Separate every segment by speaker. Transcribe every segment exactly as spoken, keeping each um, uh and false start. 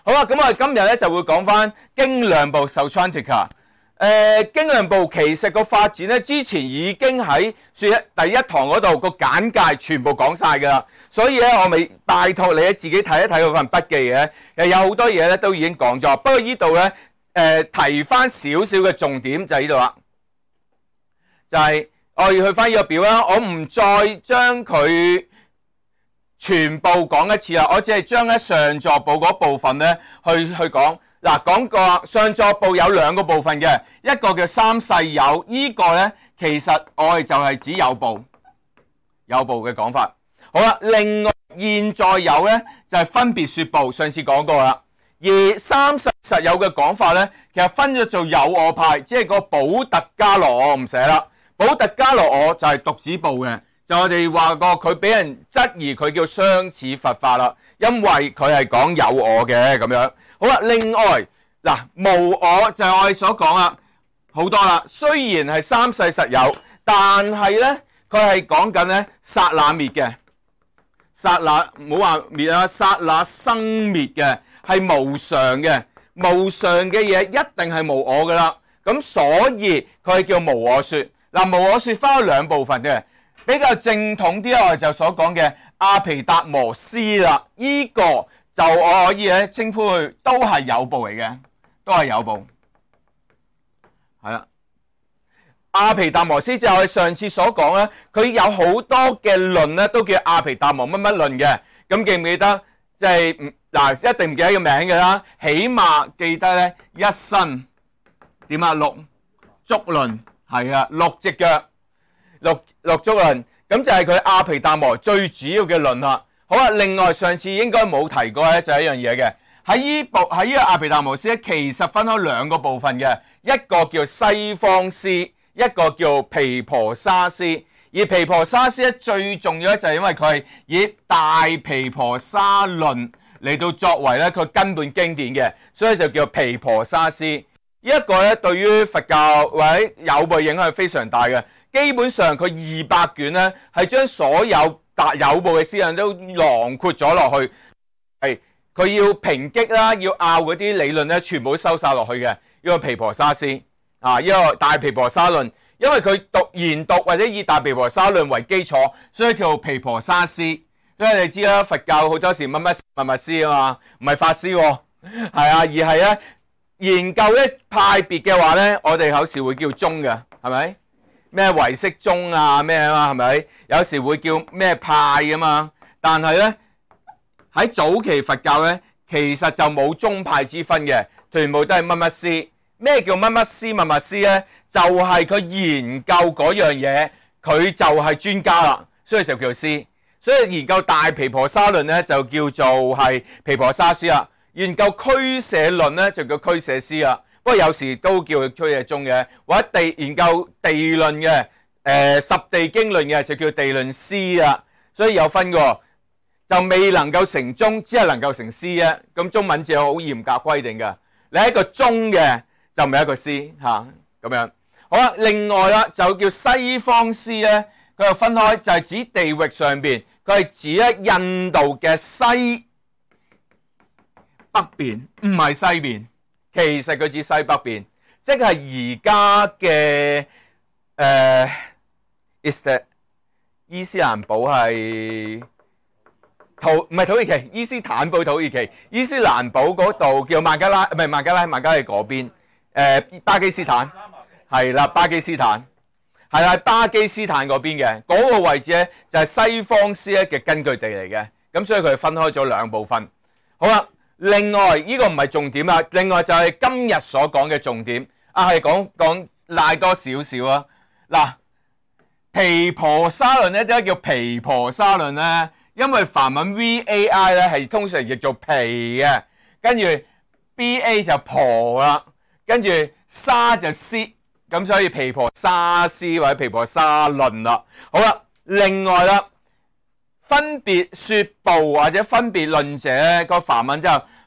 Speaker 1: 好啦，咁我哋今日咧就會講翻經量部 Sautrantika。誒，經量部其實個發展咧，之前已經喺說第一堂嗰度個簡介全部講晒噶啦，所以咧我咪拜託你自己睇一睇嗰份筆記嘅，誒有好多嘢咧都已經講咗，不過呢度咧誒提翻少少嘅重點就喺呢度啦，就係我要去翻呢個表啦，我唔再將佢全部講一次啦，我只係將咧上座部嗰部分咧去去講。嗱，講過上座部有兩個部分嘅，一個叫三世有，呢、這個咧其實我哋就係指有部，有部嘅講法。好啦，另外現在有咧就係分別說部，上次講過啦。而三世實有嘅講法咧，其實分咗做有我派，即係個寶特伽羅我唔寫啦。寶特伽羅我就係獨子部嘅，就我哋話過佢俾人質疑佢叫相似佛法啦，因為佢係講有我嘅咁樣。好啦，另外嗱，無我就係我哋所講啦，好多啦。雖然係三世實有，但係咧佢係講緊咧剎那滅嘅，剎那唔好話滅啊，剎那生滅嘅係無常嘅，無常嘅嘢一定係無我噶啦。咁所以佢係叫無我說。嗱，無我說分咗兩部分嘅，比較正統啲我哋就所講嘅阿毗達摩思啦，呢、這個。就我可以咧稱呼佢都係有部嚟嘅，都係有部，係啦。阿毗達摩思就係我哋上次所講咧，佢有好多嘅論咧都叫阿毗達摩乜乜論嘅。咁記唔記得？即係嗱，一定唔記得個名嘅啦，起碼記得咧一身點啊六足論，係啊六隻腳六六足論，咁就係佢阿毗達摩最主要嘅論啦。好啦，另外上次應該冇提過咧，就係一樣嘢嘅。喺呢部喺呢個阿毗達摩思咧，其實分開兩個部分嘅，一個叫西方思，一個叫毗婆沙思。而毗婆沙思咧最重要咧就係因為佢係以大毗婆沙論嚟到作為咧佢根本經典嘅，所以就叫毗婆沙思。呢一個咧對於佛教或者有部影響係非常大嘅。基本上佢二百卷咧係將所有達有部嘅思想都囊括咗落去，係佢要抨擊啦，要拗嗰啲理論咧，全部都收晒落去嘅。呢個毗婆沙思啊，呢個大毗婆沙論，因為佢讀研讀或者以大毗婆沙論為基礎，所以叫毗婆沙思。所以你知啦，佛教好多時乜乜乜乜師啊嘛，唔係法師，係啊，而係咧研究一派別嘅話咧，我哋有時會叫宗嘅，係咪？咩唯識宗啊咩啊嘛，係咪？有時會叫咩派啊嘛。但係咧喺早期佛教咧，其實就冇宗派之分嘅，全部都係乜乜師。咩叫乜乜師乜乜師咧？就係、是、佢研究嗰樣嘢，佢就係專家啦，所以就叫做師。所以研究大毗婆沙論咧，就叫做係毗婆沙師啦。研究俱舍論咧，就叫俱舍師啦。不過有時都叫佢俱舍宗嘅，或者地研究地論嘅，誒、呃、十地經論嘅就叫地論師啦。所以有分嘅，就未能夠成宗，只係能夠成師啫。咁中文字有好嚴格規定嘅，你係一個宗嘅就唔係一個師嚇咁樣。好啦，另外啦就叫西方師咧，佢又分開，就係指地域上邊，佢係指咧印度嘅西北邊，唔係西邊。其實佢指西北邊，即係而家嘅誒，伊斯伊斯蘭堡係土唔係土耳其，伊斯坦堡土耳其，伊斯蘭堡嗰度叫孟加拉，唔係孟加拉，孟加拉嗰邊，誒、呃、巴基斯坦係啦，巴基斯坦係啦，巴基斯坦嗰邊嘅嗰個位置咧，就係西方師咧嘅根據地嚟嘅，咁所以佢分開咗兩部分。好啦。另外呢、這個唔係重點啦，另外就係今日所講嘅重點啊，係講講賴多少少啊。嗱，毗婆沙論咧點解叫毗婆沙論咧？因為梵文 V A I 咧係通常譯做毗嘅，跟住 B A 就婆啦，跟住沙就師，咁所以毗婆沙師或者毗婆沙論啦。好啦，另外啦。分別說部或者分別論者咧，個梵文就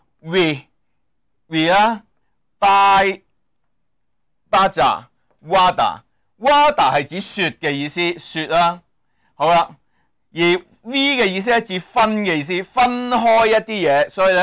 Speaker 1: we we 啦 by baja wada wada 係指說嘅意思，說啦。好啦，而 v 嘅意思係指分嘅意思，分開一啲嘢，所以咧就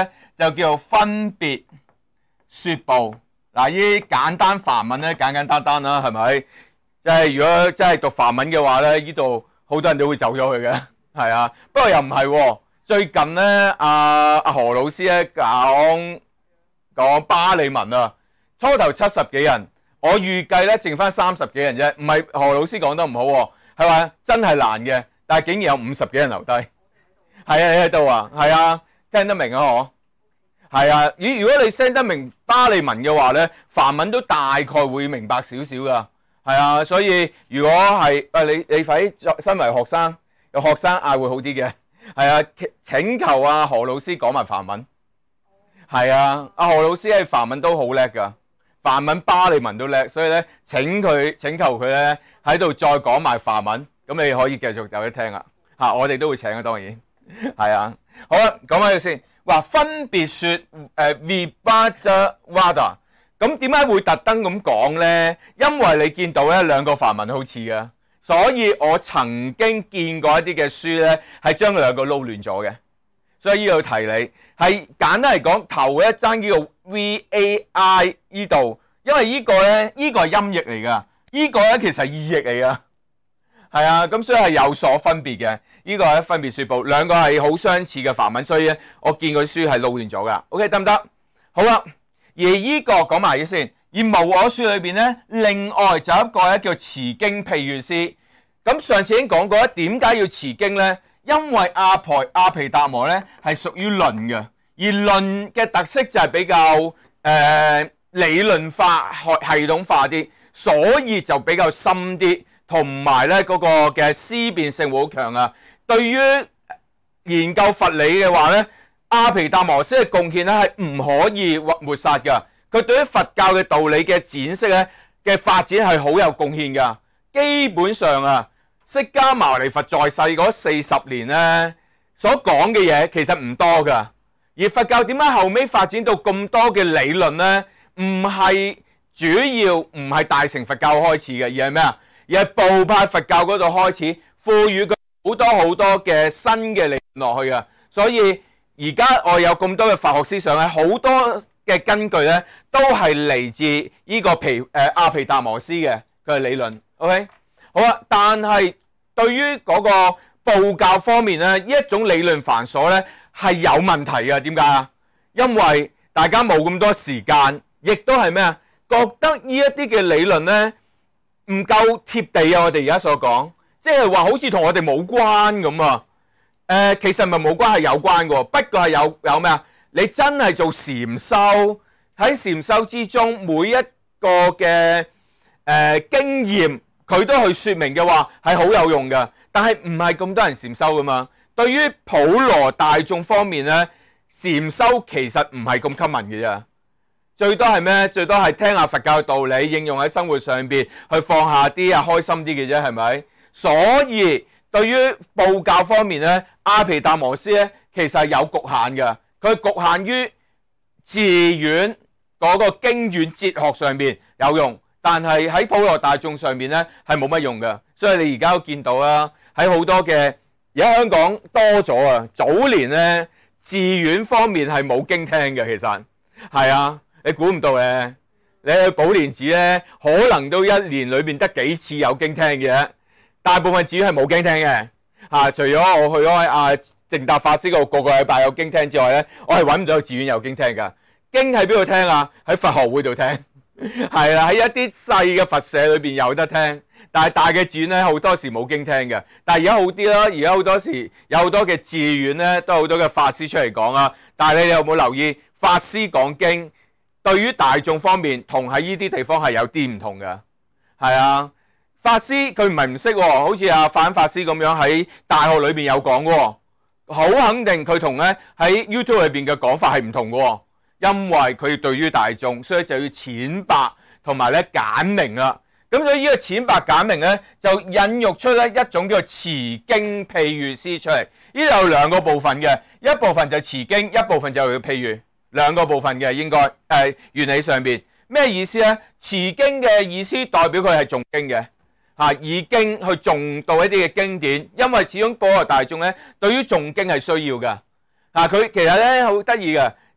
Speaker 1: 就叫做分別說報。嗱，呢啲簡單梵文咧，簡簡單單啦，係咪？即係如果真係讀梵文嘅話咧，呢度好多人都會走咗去嘅，係啊。不過又唔係喎，最近咧，阿阿何老師咧講講巴利文啊，初頭七十幾人，我預計咧剩翻三十幾人啫。唔係何老師講得唔好喎，係話真係難嘅，但係竟然有五十幾人留低。係啊，你喺度啊，係啊，聽得明啊，我係啊。如如果你聽得明巴利文嘅話咧，梵文都大概會明白少少噶。係啊，所以如果係誒你你快啲身為學生，有學生嗌會好啲嘅。係啊，請求啊何老師講埋梵文。係啊，阿何老師喺梵文都好叻噶，梵文巴利文都叻，所以咧請佢請求佢咧喺度再講埋梵文，咁你可以繼續有得聽啦。吓，我哋都會請啊，當然係啊。好啦，講翻佢先，話分別說誒 vibhaja vada。咁點解會特登咁講呢？因為你見到咧兩個梵文好似嘅，所以我曾經見過一啲嘅書咧係將兩個撈亂咗嘅，所以呢度提你係簡單嚟講，頭一爭呢個 V A I 呢度，因為呢個咧呢個係音譯嚟噶，呢個咧其實係意譯嚟噶，係啊，咁所以係有所分別嘅。呢個係分別說報，兩個係好相似嘅梵文，所以咧我見佢書係撈亂咗噶。OK， 得唔得？好啦。而呢個講埋嘢先，而無我說裏邊咧，另外就有一個咧叫持經譬喻詩。咁上次已經講過咧，點解要持經咧？因為阿婆阿毗達摩咧係屬於論嘅，而論嘅特色就係比較誒、呃、理論化、系統化啲，所以就比較深啲，同埋咧嗰個嘅思辨性會好強啊。對於研究佛理嘅話咧，阿毗達摩師嘅貢獻咧係唔可以抹殺噶，佢對於佛教嘅道理嘅展釋咧嘅發展係好有貢獻噶。基本上啊，釋迦牟尼佛在世嗰四十年咧，所講嘅嘢其實唔多噶。而佛教點解後尾發展到咁多嘅理論咧？唔係主要唔係大乘佛教開始嘅，而係咩啊？而係部派佛教嗰度開始賦予佢好多好多嘅新嘅理論落去啊。所以而家我有咁多嘅佛學思想咧，好多嘅根據咧都係嚟自呢個毗誒阿毗達摩師嘅佢嘅理論。OK， 好啦，但係對於嗰個部教方面咧，呢一種理論繁瑣咧係有問題嘅。點解啊？因為大家冇咁多時間，亦都係咩啊？覺得呢一啲嘅理論咧唔夠貼地啊！我哋而家所講，即係話好似同我哋冇關咁啊。誒、呃，其實唔係冇關係，有關嘅，不過係有有咩啊？你真係做禪修，喺禪修之中，每一個嘅誒、呃、經驗，佢都去說明嘅話，係好有用嘅。但係唔係咁多人禪修噶嘛？對於普羅大眾方面咧，禪修其實唔係咁 common 嘅啫。最多係咩？最多係聽下佛教嘅道理，應用喺生活上邊，去放下啲啊，開心啲嘅啫，係咪？所以對於部教方面咧，阿毗達摩師咧其實係有局限嘅，佢局限於寺院嗰個經院哲學上邊有用，但係喺普羅大眾上邊咧係冇乜用嘅。所以你而家都見到啦，喺好多嘅而家香港多咗啊，早年咧寺院方面係冇經聽嘅，其實係啊，你估唔到咧，你去寶蓮寺咧可能都一年裏邊得幾次有經聽嘅。大部分寺院係冇經聽嘅，嚇！除咗我去開阿淨達法師嗰度個個禮拜有經聽之外咧，我係揾唔到寺院有經聽㗎。經喺邊度聽啊？喺佛學會度聽，係啦，喺一啲細嘅佛社裏邊有得聽，但係大嘅寺院咧好多時冇經聽嘅。但係而家好啲啦，而家好多時有好多嘅寺院咧都好多嘅法師出嚟講啊。但係你有冇留意法師講經對於大眾方面同喺呢啲地方係有啲唔同嘅，係啊。法師佢唔係唔識，好似阿法法師咁樣喺大學裏邊有講嘅，好肯定佢同咧喺 YouTube 裏邊嘅講法係唔同嘅，因為佢對於大眾，所以就要淺白同埋咧簡明啦。咁所以呢個淺白簡明咧，就孕育出咧一種叫做持經譬喻詩出嚟。呢度有兩個部分嘅，一部分就持經，一部分就係譬喻，兩個部分嘅應該誒、呃、原理上邊咩意思咧？持經嘅意思代表佢係誦經嘅。啊，以經去誦讀一啲嘅經典，因為始終普羅大眾咧對於誦經係需要嘅。啊，佢其實咧好得意嘅，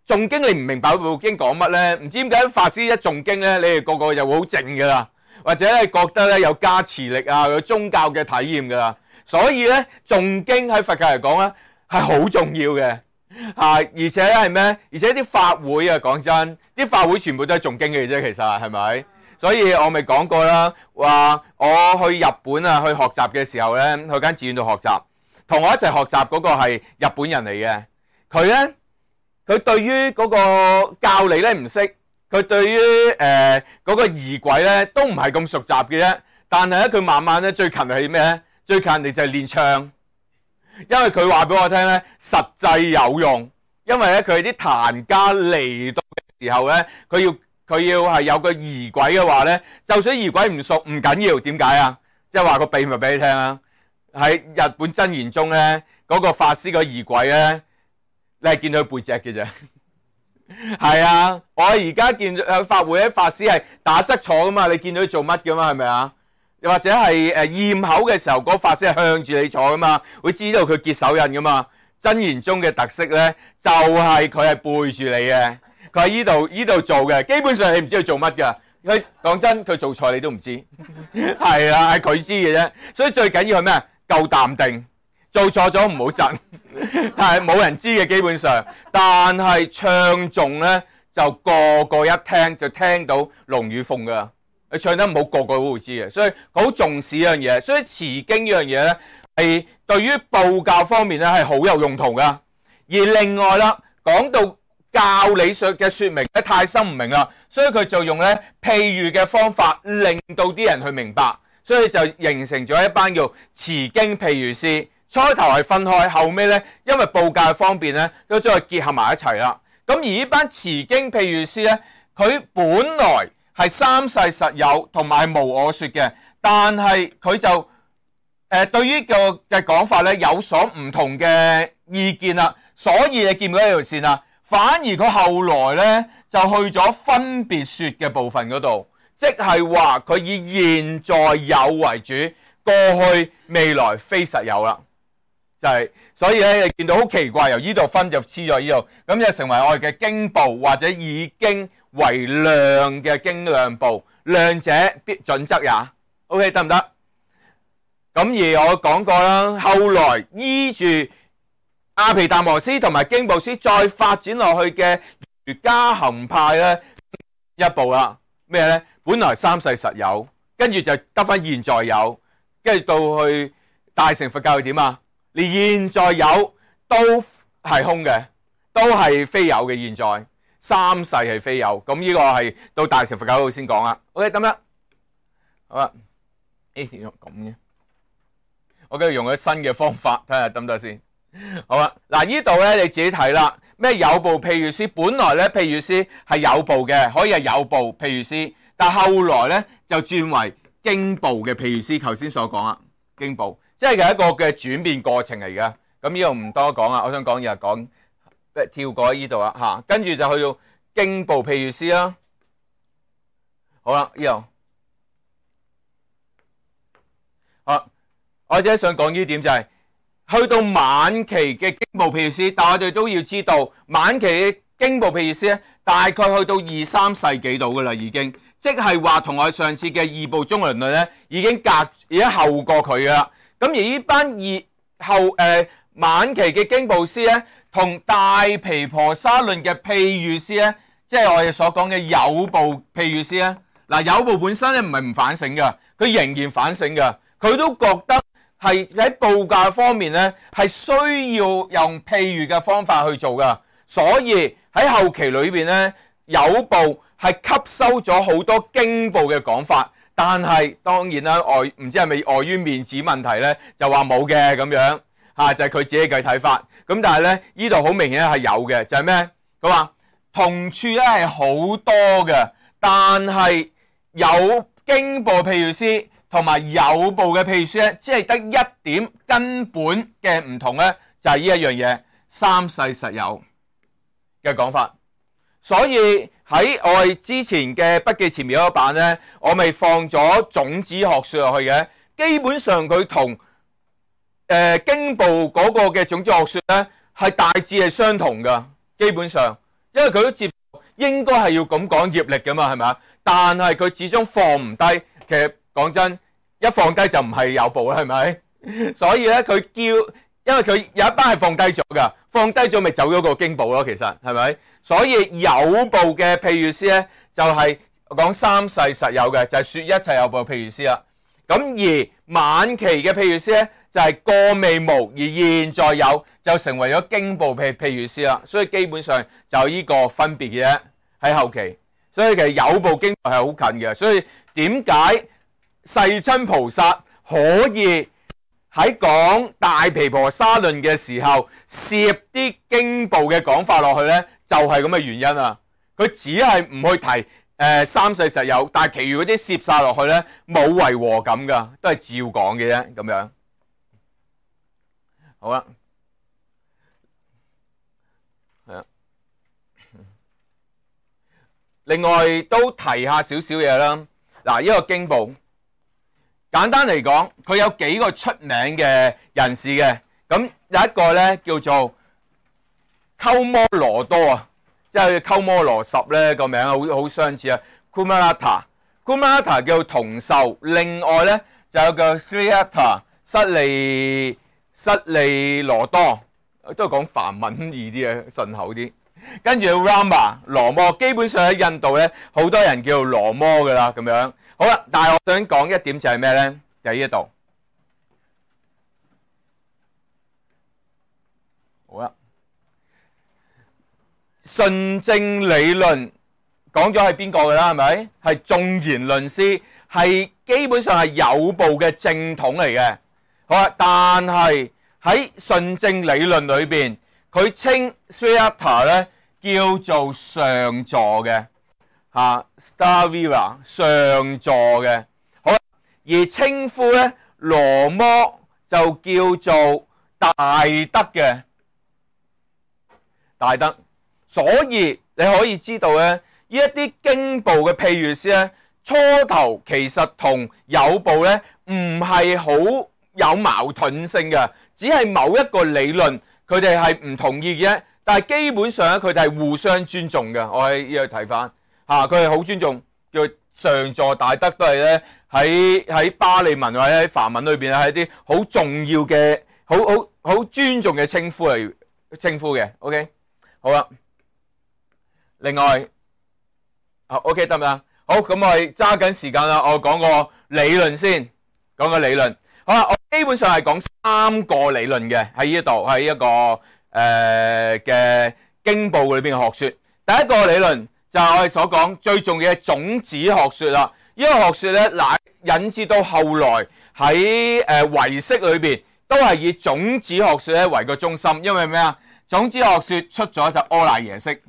Speaker 1: 誦經你唔明白部經講乜咧？唔知點解法師一誦經咧，你哋個個就會好靜噶啦，或者咧覺得咧有加持力啊，有宗教嘅體驗噶啦。所以咧誦經喺佛教嚟講咧係好重要嘅。啊！而且咧係咩？而且啲法會啊，講真，啲法會全部都係誦經嘅啫，其實係咪？所以我咪講過啦，話我去日本啊，去學習嘅時候咧，去間寺院度學習，同我一齊學習嗰個係日本人嚟嘅。佢咧，佢對於嗰個教理咧唔識，佢對於誒嗰個儀軌咧都唔係咁熟習嘅啫。但係咧，佢慢慢咧最近係咩咧？最近你就係練唱。因為佢話俾我聽咧，實際有用。因為咧，佢啲彈家嚟到嘅時候咧，佢要佢要係有個儀軌嘅話咧，就算儀軌唔熟唔緊要，點解啊？即係話個秘密俾你聽啊！喺日本真言宗咧，嗰個法師個儀軌咧，你係見到佢背脊嘅啫。係啊，我而家見誒法會咧，法師係打側坐噶嘛，你見到佢做乜噶嘛？係咪啊？又或者係誒驗口嘅時候，嗰個法師係向住你坐噶嘛，會知道佢結手印噶嘛。真言宗嘅特色咧，就係佢係背住你嘅，佢喺依度依度做嘅，基本上你唔知佢做乜噶。佢講真，佢做錯你都唔知，係啊，係佢知嘅啫。所以最緊要係咩？夠淡定，做錯咗唔好窒，係冇人知嘅基本上。但係唱誦咧，就個個一聽就聽到龍與鳳噶。你唱得唔好，個個都會知嘅，所以好重視呢樣嘢。所以持經呢樣嘢咧，係對於布教方面咧係好有用途噶。而另外啦，講到教理上嘅說明咧太深唔明啦，所以佢就用咧譬喻嘅方法，令到啲人去明白，所以就形成咗一班叫持經譬喻師。初頭係分開，後尾咧因為布教方面咧都將佢結合埋一齊啦。咁而呢班持經譬喻師咧，佢本來係三世實有同埋無我說嘅，但係佢就誒、呃、對於個嘅講法咧有所唔同嘅意見啦，所以你見唔到呢條線啦。反而佢後來咧就去咗分別說嘅部分嗰度，即係話佢以現在有為主，過去未來非實有啦。就係、是、所以咧，你見到好奇怪，由呢度分就黐咗呢度，咁就成為我哋嘅經部或者以經為量嘅經量部，量者必準則也。OK 得唔得？咁而我講過啦，後來依住阿毗達摩師同埋經部師再發展落去嘅瑜伽行派咧一步啦，咩咧？本來三世實有，跟住就得翻現在有，跟住到去大乘佛教係點啊？連現在有都係空嘅，都係非有嘅。現在三世係非有，咁呢個係到大乘佛教嗰度先講啦。OK 得唔得？好啦，呢條咁嘅，我繼續用咗新嘅方法睇下得唔得先。好啦，嗱呢度咧你自己睇啦。咩有部譬喻師？本來咧譬喻師係有部嘅，可以係有部譬喻師，但係後來咧就轉為經部嘅譬喻師。頭先所講啦，經部即係一個嘅轉變過程嚟嘅。咁呢度唔多講啦，我想講嘢講，跳過呢度啦吓，跟住就去到經部譬喻師啦。好啦，呢度好，我只係想講呢點就係、是。去到晚期嘅經部譬喻師，但我哋都要知道晚期嘅經部譬喻師咧，大概去到二三世紀度噶啦，已經即係話同我上次嘅二部中論論咧，已經隔已經後過佢噶啦。咁而呢班二後誒、呃、晚期嘅經部師咧，同大毗婆沙論嘅譬喻師咧，即係我哋所講嘅有部譬喻師咧。嗱，有部本身咧唔係唔反省噶，佢仍然反省噶，佢都覺得。係喺布教方面咧，係需要用譬喻嘅方法去做噶，所以喺後期裏邊咧，有部係吸收咗好多經部嘅講法，但係當然啦，礙唔知係咪礙於面子問題咧，就話冇嘅咁樣嚇，就係、是、佢自己嘅睇法。咁但係咧，呢度好明顯係有嘅，就係、是、咩？佢話同處咧係好多嘅，但係有經部譬喻師。同埋有部嘅譬喻師咧，只係得一點根本嘅唔同咧，就係呢一樣嘢，三世實有嘅講法。所以喺我哋之前嘅筆記前面嗰版咧，我咪放咗種子學說落去嘅。基本上佢同誒經部嗰個嘅種子學說咧，係大致係相同噶。基本上， 因為佢都接受應該係要咁講業力噶嘛，係咪啊？但係佢始終放唔低。其實講真，一放低就唔係有報啦，係咪？所以咧，佢叫，因為佢有一班係放低咗噶，放低咗咪走咗個經部咯。其實係咪？所以有報嘅譬喻詩咧，就係講三世實有嘅，就係說一切有報嘅譬喻詩啦。咁而晚期嘅譬喻詩咧，就係過未無而現在有，就成為咗經部譬譬喻詩啦。所以基本上就呢個分別嘅啫，喺後期。所以其實有報經部係好近嘅。所以點解世親菩薩可以喺講大毗婆沙論嘅時候攝啲經部嘅講法落去咧？就係咁嘅原因啊！佢只係唔去提誒、呃、三世實有，但係其餘嗰啲攝晒落去咧，冇違和感噶，都係照講嘅啫，咁樣。好啦，係啊。另外都提下少少嘢啦。嗱，呢個經部簡單嚟講，佢有幾個出名嘅人士嘅。咁有一個咧叫做鳩摩羅多啊，即係鳩摩羅什咧個名好好相似啊。Kumaratta，Kumaratta 叫同壽，另外咧就有個 Sriyata 失利失利羅多，都係講梵文易啲嘅，順口啲。跟住 Rama 羅摩，基本上喺印度咧，好多人叫羅摩噶啦，咁樣。好啦，但係我想講一點就係咩咧？就喺呢度。好啦。順正理論講咗係邊個嘅啦？係咪？係眾賢論師，係基本上係有報嘅正統嚟嘅。好啦，但係喺順正理論裏邊，佢稱 Sriyata 咧叫做上座嘅嚇 Stavira 上座嘅。好啦，而稱呼咧羅摩就叫做大德嘅大德。所以你可以知道咧，呢一啲經部嘅譬喻詩咧，初頭其實同有報咧唔係好有矛盾性嘅，只係某一個理論佢哋係唔同意嘅，但係基本上咧佢哋係互相尊重嘅。我喺呢度睇翻嚇，佢係好尊重，叫上座大德都係咧喺喺巴利文或者喺梵文裏邊係一啲好重要嘅、好好好尊重嘅稱呼嚟稱呼嘅。OK， 好啦。另外，啊 OK 得唔得？好，咁我哋揸緊時間啦，我講個理論先，講個理論。好啦，我基本上係講三個理論嘅喺呢度，喺一個誒嘅經部裏邊嘅學說。第一個理論就係我哋所講最重要嘅種子學說啦。呢個學說咧，乃引致到後來喺誒唯識裏邊都係以種子學說咧為個中心，因為咩啊？種子學說出咗就阿賴耶識。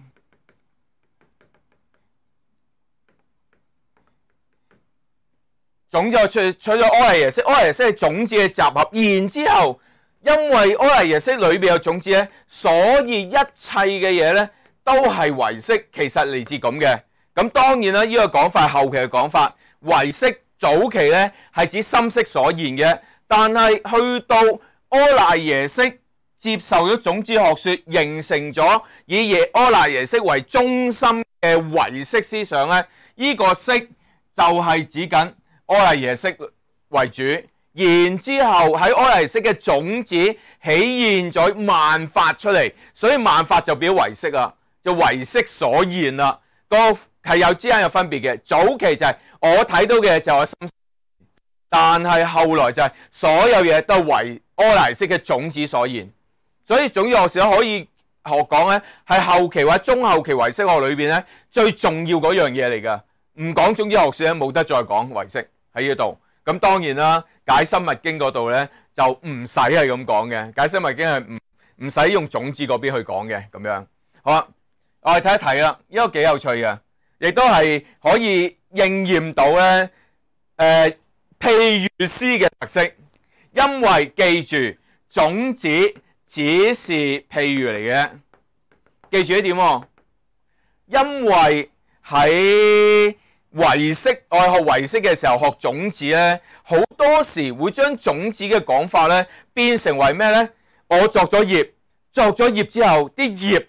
Speaker 1: 種子學出咗阿賴耶識，阿賴耶識係種子嘅集合，然之後因為阿賴耶識裏邊有種子咧，所以一切嘅嘢咧都係唯識，其實嚟自咁嘅。咁當然啦，呢、這個講法係後期嘅講法，唯識早期咧係指心識所現嘅，但係去到阿賴耶識接受咗種子學說，形成咗以耶阿賴耶識為中心嘅唯識思想咧，呢、這個識就係指緊阿賴耶識為主，然之後喺阿賴耶識嘅種子起現咗萬法出嚟，所以萬法就變咗唯識啊，就唯識所現啦。個係有之間有分別嘅，早期就係我睇到嘅就係心識，但係後來就係所有嘢都係唯阿賴耶識嘅種子所現，所以種子學說可以學講咧，係後期或者中後期唯識學裏邊咧最重要嗰樣嘢嚟噶，唔講種子學說咧冇得再講唯識。喺呢度，咁當然啦，解深密經嗰度咧就唔使係咁講嘅，解深密經係唔唔使用種子嗰邊去講嘅，咁樣。好啦，我哋睇一睇啦，呢個幾有趣嘅，亦都係可以應驗到咧，誒、呃，譬喻詩嘅特色，因為記住種子只是譬喻嚟嘅，記住一點喎，因為喺唯識，我學唯識嘅時候學種子咧，好多時會將種子嘅講法咧變成為咩咧？我作咗業，作咗業之後，啲業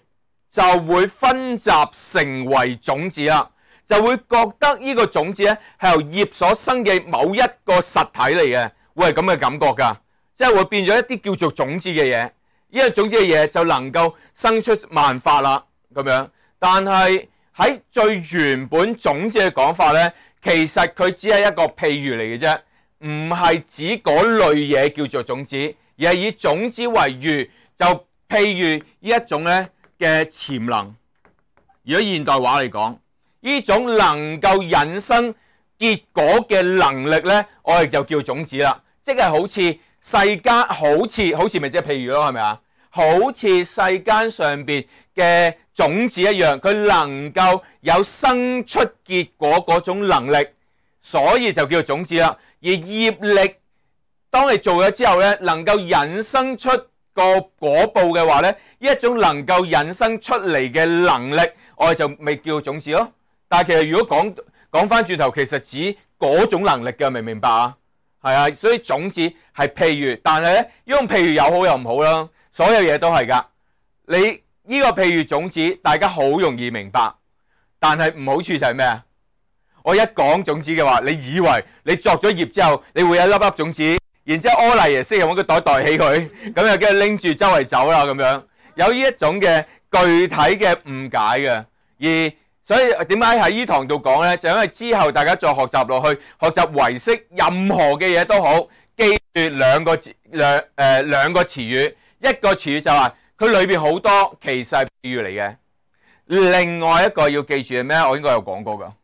Speaker 1: 就會分集成為種子啦，就會覺得呢個種子咧係由葉所生嘅某一個實體嚟嘅，會係咁嘅感覺噶，即係會變咗一啲叫做種子嘅嘢，呢個種子嘅嘢就能夠生出萬法啦咁樣。但係喺最原本種子嘅講法咧，其實佢只係一個譬喻嚟嘅啫，唔係指嗰類嘢叫做種子，而係以種子為喻，就譬喻呢一種咧嘅潛能。如果現代話嚟講，呢種能夠引生結果嘅能力咧，我哋就叫種子啦。即係好似世間，好似好似咪即係譬喻咯，係咪啊？好似世間上邊嘅種子一樣，佢能夠有生出結果嗰種能力，所以就叫做種子啦。而業力，當你做咗之後咧，能夠引生出個果報嘅話咧，呢一種能夠引生出嚟嘅能力，我哋就未叫種子咯。但係其實如果講講翻轉頭，其實指嗰種能力嘅，明唔明白啊？係啊，所以種子係譬喻，但係咧用譬喻有好有唔好啦。所有嘢都係噶，你呢個譬喻種子，大家好容易明白，但係唔好處就係咩啊？我一講種子嘅話，你以為你作咗業之後，你會有一粒粒種子，然之後柯麗爺識用個袋袋起佢，咁又跟住拎住周圍走啦咁樣，有呢一種嘅具體嘅誤解嘅。而所以點解喺呢堂度講呢？就因為之後大家再學習落去，學習唯識，任何嘅嘢都好，記住兩個字兩誒兩個詞語。一個詞語就係佢裏邊好多其實係譬喻嚟嘅，另外一個要記住係咩？我應該有講過噶，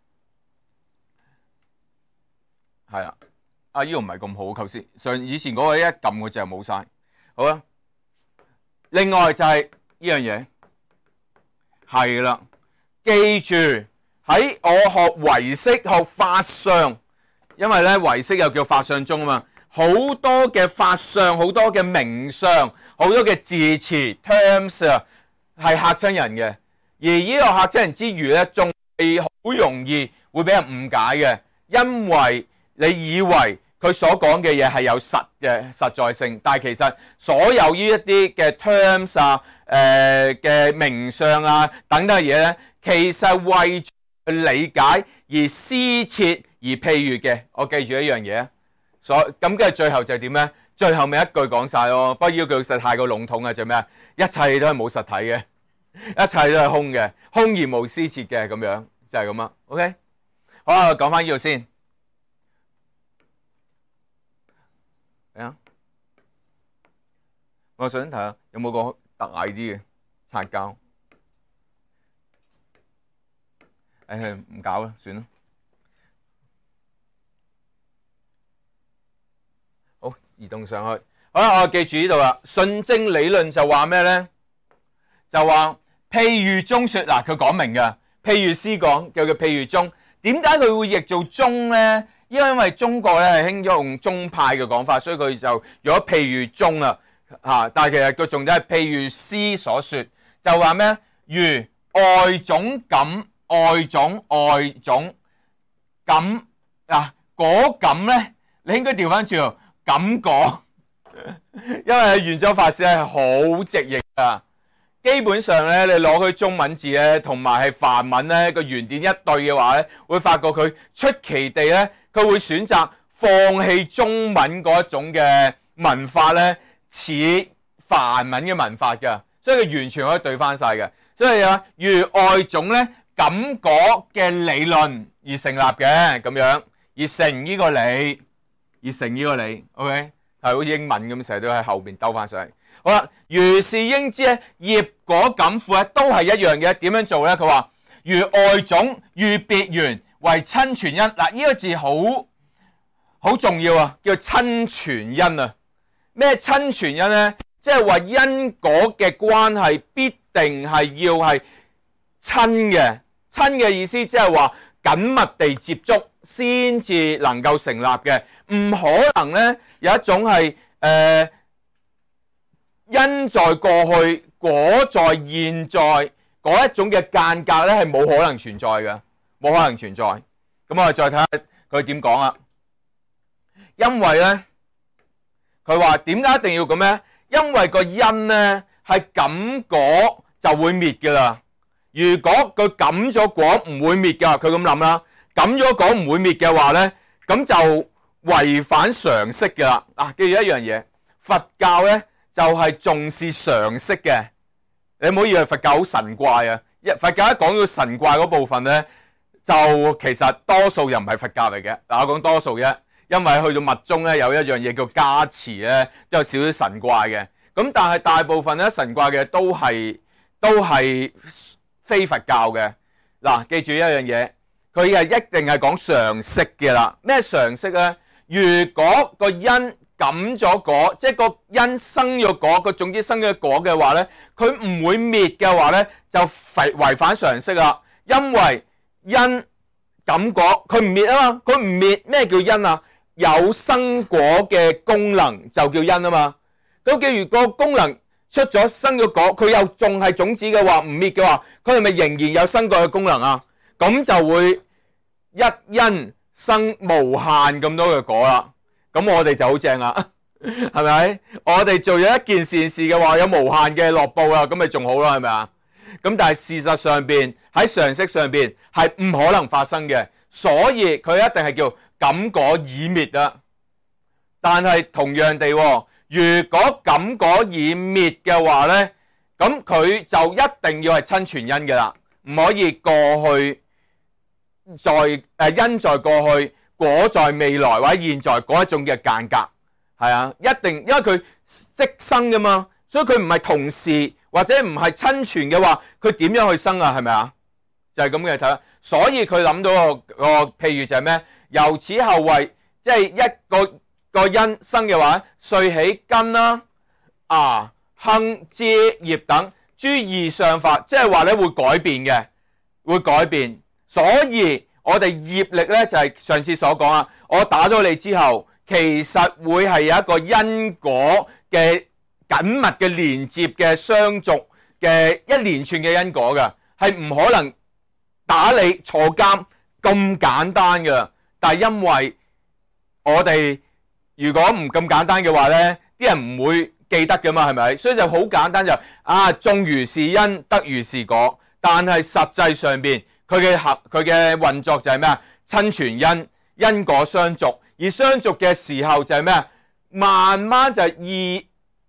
Speaker 1: 係啦，啊呢個唔係咁好，頭先上以前嗰個一撳佢就冇晒，好啦。另外就係呢樣嘢，係啦，記住喺我學唯識學法相，因為咧唯識又叫法相宗啊嘛，好多嘅法相，好多嘅名相。好多嘅字詞 terms 啊，係嚇親人嘅，而呢個嚇親人之餘咧，仲係好容易會俾人誤解嘅，因為你以為佢所講嘅嘢係有實嘅實在性，但係其實所有呢一啲嘅 terms 啊、誒嘅名相啊等等嘅嘢咧，其實為咗去理解而施設而譬喻嘅。我記住一樣嘢，所咁跟住最後就係點咧？最後咪一句講晒咯，不過呢句實太過籠統啊！就咩啊？一切都係冇實體嘅，一切都係空嘅，空而無施設嘅，咁樣就係咁啦。OK， 好啦，講翻呢度先。啊，我想睇下有冇個大啲嘅擦膠。誒，唔搞啦，算啦。移動上去，好啦，我記住呢度啦。順正理論就話咩咧？就話譬喻中說，嗱，佢講明嘅，譬喻師講叫佢譬喻中。點解佢會譯做中咧？因為因為中國咧係興咗用宗派嘅講法，所以佢就用咗譬喻中啊。吓，但係其實佢重點係譬喻師所說，就話咩？如外種感，外種外種感啊，果感咧，你應該調翻轉。咁講，因為玄奘法師咧係好直譯噶，基本上咧你攞佢中文字咧，同埋係梵文咧個原典一對嘅話咧，會發覺佢出奇地咧，佢會選擇放棄中文嗰一種嘅文法咧，似梵文嘅文法噶，所以佢完全可以對翻晒嘅。所以啊，如外種咧感果嘅理論而成立嘅咁樣，而成呢個理。而成呢個理 ，OK， 係好似英文咁，成日都喺後邊兜翻上嚟。好啦，如是應知咧，業果感賦咧都係一樣嘅。點樣做咧？佢話如外種遇別緣為親傳因。嗱，呢個字好好重要啊，叫親傳因啊。咩親傳因咧？即係話因果嘅關係必定係要係親嘅。親嘅意思即係話緊密地接觸先至能夠成立嘅。唔可能咧，有一種係誒、呃、因在過去，果在現在嗰一種嘅間隔咧，係冇可能存在嘅，冇可能存在。咁我哋再睇下佢點講啊？因為咧，佢話點解一定要咁咧？因為個因咧係感果， 就會滅噶啦。如果佢感咗果唔會滅噶，佢咁諗啦，感咗果唔會滅嘅話咧，咁就違反常識噶啦。啊，記住一樣嘢，佛教咧就係重視常識嘅。你唔好以為佛教好神怪啊！一佛教一講到神怪嗰部分咧，就其實多數又唔係佛教嚟嘅。嗱，我講多數啫，因為去到密宗咧有一樣嘢叫加持咧，都有少少神怪嘅。咁但係大部分咧神怪嘅都係都係非佛教嘅。嗱，記住一樣嘢，佢係一定係講常識嘅啦。咩常識咧？如果個因感咗果，即係個因生咗果，個種子生咗果嘅話咧，佢唔會滅嘅話咧，就違違反常識啦。因為因感果，佢唔滅啊嘛，佢唔滅，咩叫因啊？有生果嘅功能就叫因啊嘛。咁既如個功能出咗生咗果，佢又仲係種子嘅話，唔滅嘅話，佢係咪仍然有生果嘅功能啊？咁就會一因生無限咁多嘅果啦。咁我哋就好正啦，係咪？我哋做咗一件善事嘅話，有無限嘅樂報啦，咁咪仲好啦，係咪啊？咁但係事實上邊喺常識上邊係唔可能發生嘅，所以佢一定係叫感果已滅啊。但係同樣地，如果感果已滅嘅話咧，咁佢就一定要係親傳因嘅啦，唔可以過去在誒、呃、因在過去。果在未來或者現在嗰一種嘅間隔，係啊，一定因為佢即生噶嘛，所以佢唔係同時或者唔係親傳嘅話，佢點樣去生啊？係咪啊？就係咁嘅睇，所以佢諗到個個譬如就係咩？由此後為，即係一個個因生嘅話，遂起根啦、啊、亨、枝、葉等諸異相法，即係話咧會改變嘅，會改變，所以。我哋業力咧就係上次所講啊，我打咗你之後，其實會係有一個因果嘅緊密嘅連接嘅相續嘅一連串嘅因果嘅，係唔可能打你坐監咁簡單嘅。但係因為我哋如果唔咁簡單嘅話咧，啲人唔會記得噶嘛，係咪？所以就好簡單就啊，種如是因，得如是果。但係實際上邊。佢嘅合佢嘅運作就係咩啊？親傳因，因果相續，而相續嘅時候就係咩啊？慢慢就係異，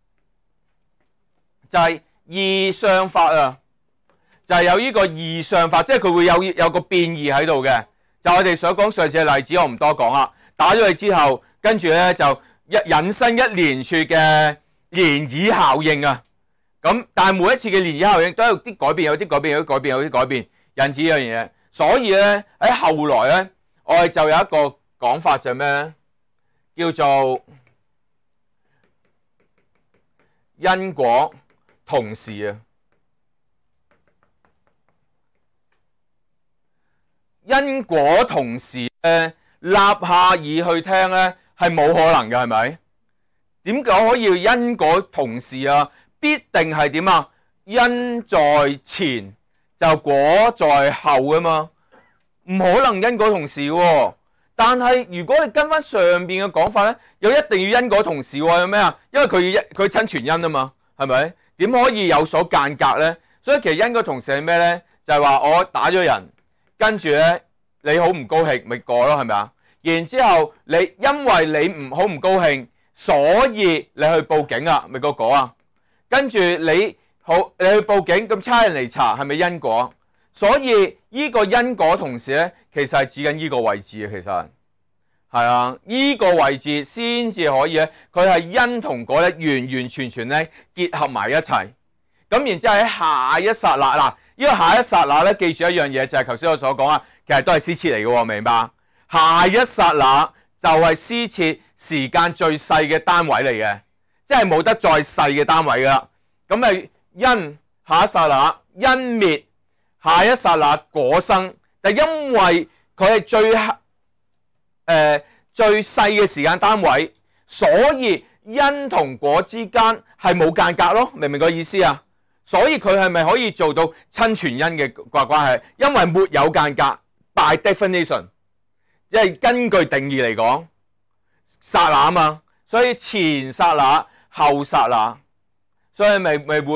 Speaker 1: 就係異相法啊！就係有呢個異相法，即係佢會有有個變異喺度嘅。就我哋所講上次嘅例子，我唔多講啦。打咗佢之後，跟住咧就一引申一連串嘅漣漪效應啊！咁但係每一次嘅漣漪效應都有啲改變，有啲改變，有啲改變，有啲改變。引子呢樣嘢，所以咧喺後來咧，我哋就有一個講法就係咩咧？叫做因果同時啊！因果同時咧，立下耳去聽咧，係冇可能嘅，係咪？點解可以因果同時啊？必定係點啊？因在前。就果在後㗎嘛，唔可能因果同時喎。但係如果你跟翻上邊嘅講法咧，又一定要因果同時喎。有咩啊？因為佢一佢親傳因啊嘛，係咪？點可以有所間隔咧？所以其實因果同時係咩咧？就係話我打咗人，跟住咧你好唔高興，咪過咯，係咪啊？然之後你因為你唔好唔高興，所以你去報警啊，咪個果啊？跟住你。好，你去報警，咁差人嚟查係咪因果？所以呢個因果同時咧，其實係指緊呢個位置嘅，其實係啊，呢個位置先至可以咧，佢係因同果咧完完全全咧結合埋一齊。咁然之後喺下一剎那，嗱，呢個下一剎那咧，記住一樣嘢就係頭先我所講啊，其實都係施設嚟嘅，明白？下一剎那就係施設時間最細嘅單位嚟嘅，即係冇得再細嘅單位噶啦。咁咪。因下一剎那因滅，下一剎那果生，但因為佢係最誒、呃、最細嘅時間單位，所以因同果之間係冇間隔咯，明唔明個意思啊？所以佢係咪可以做到親傳因嘅關關係？因為沒有間隔 ，by definition， 即係根據定義嚟講，剎那啊嘛，所以前剎那後剎那。所以咪咪會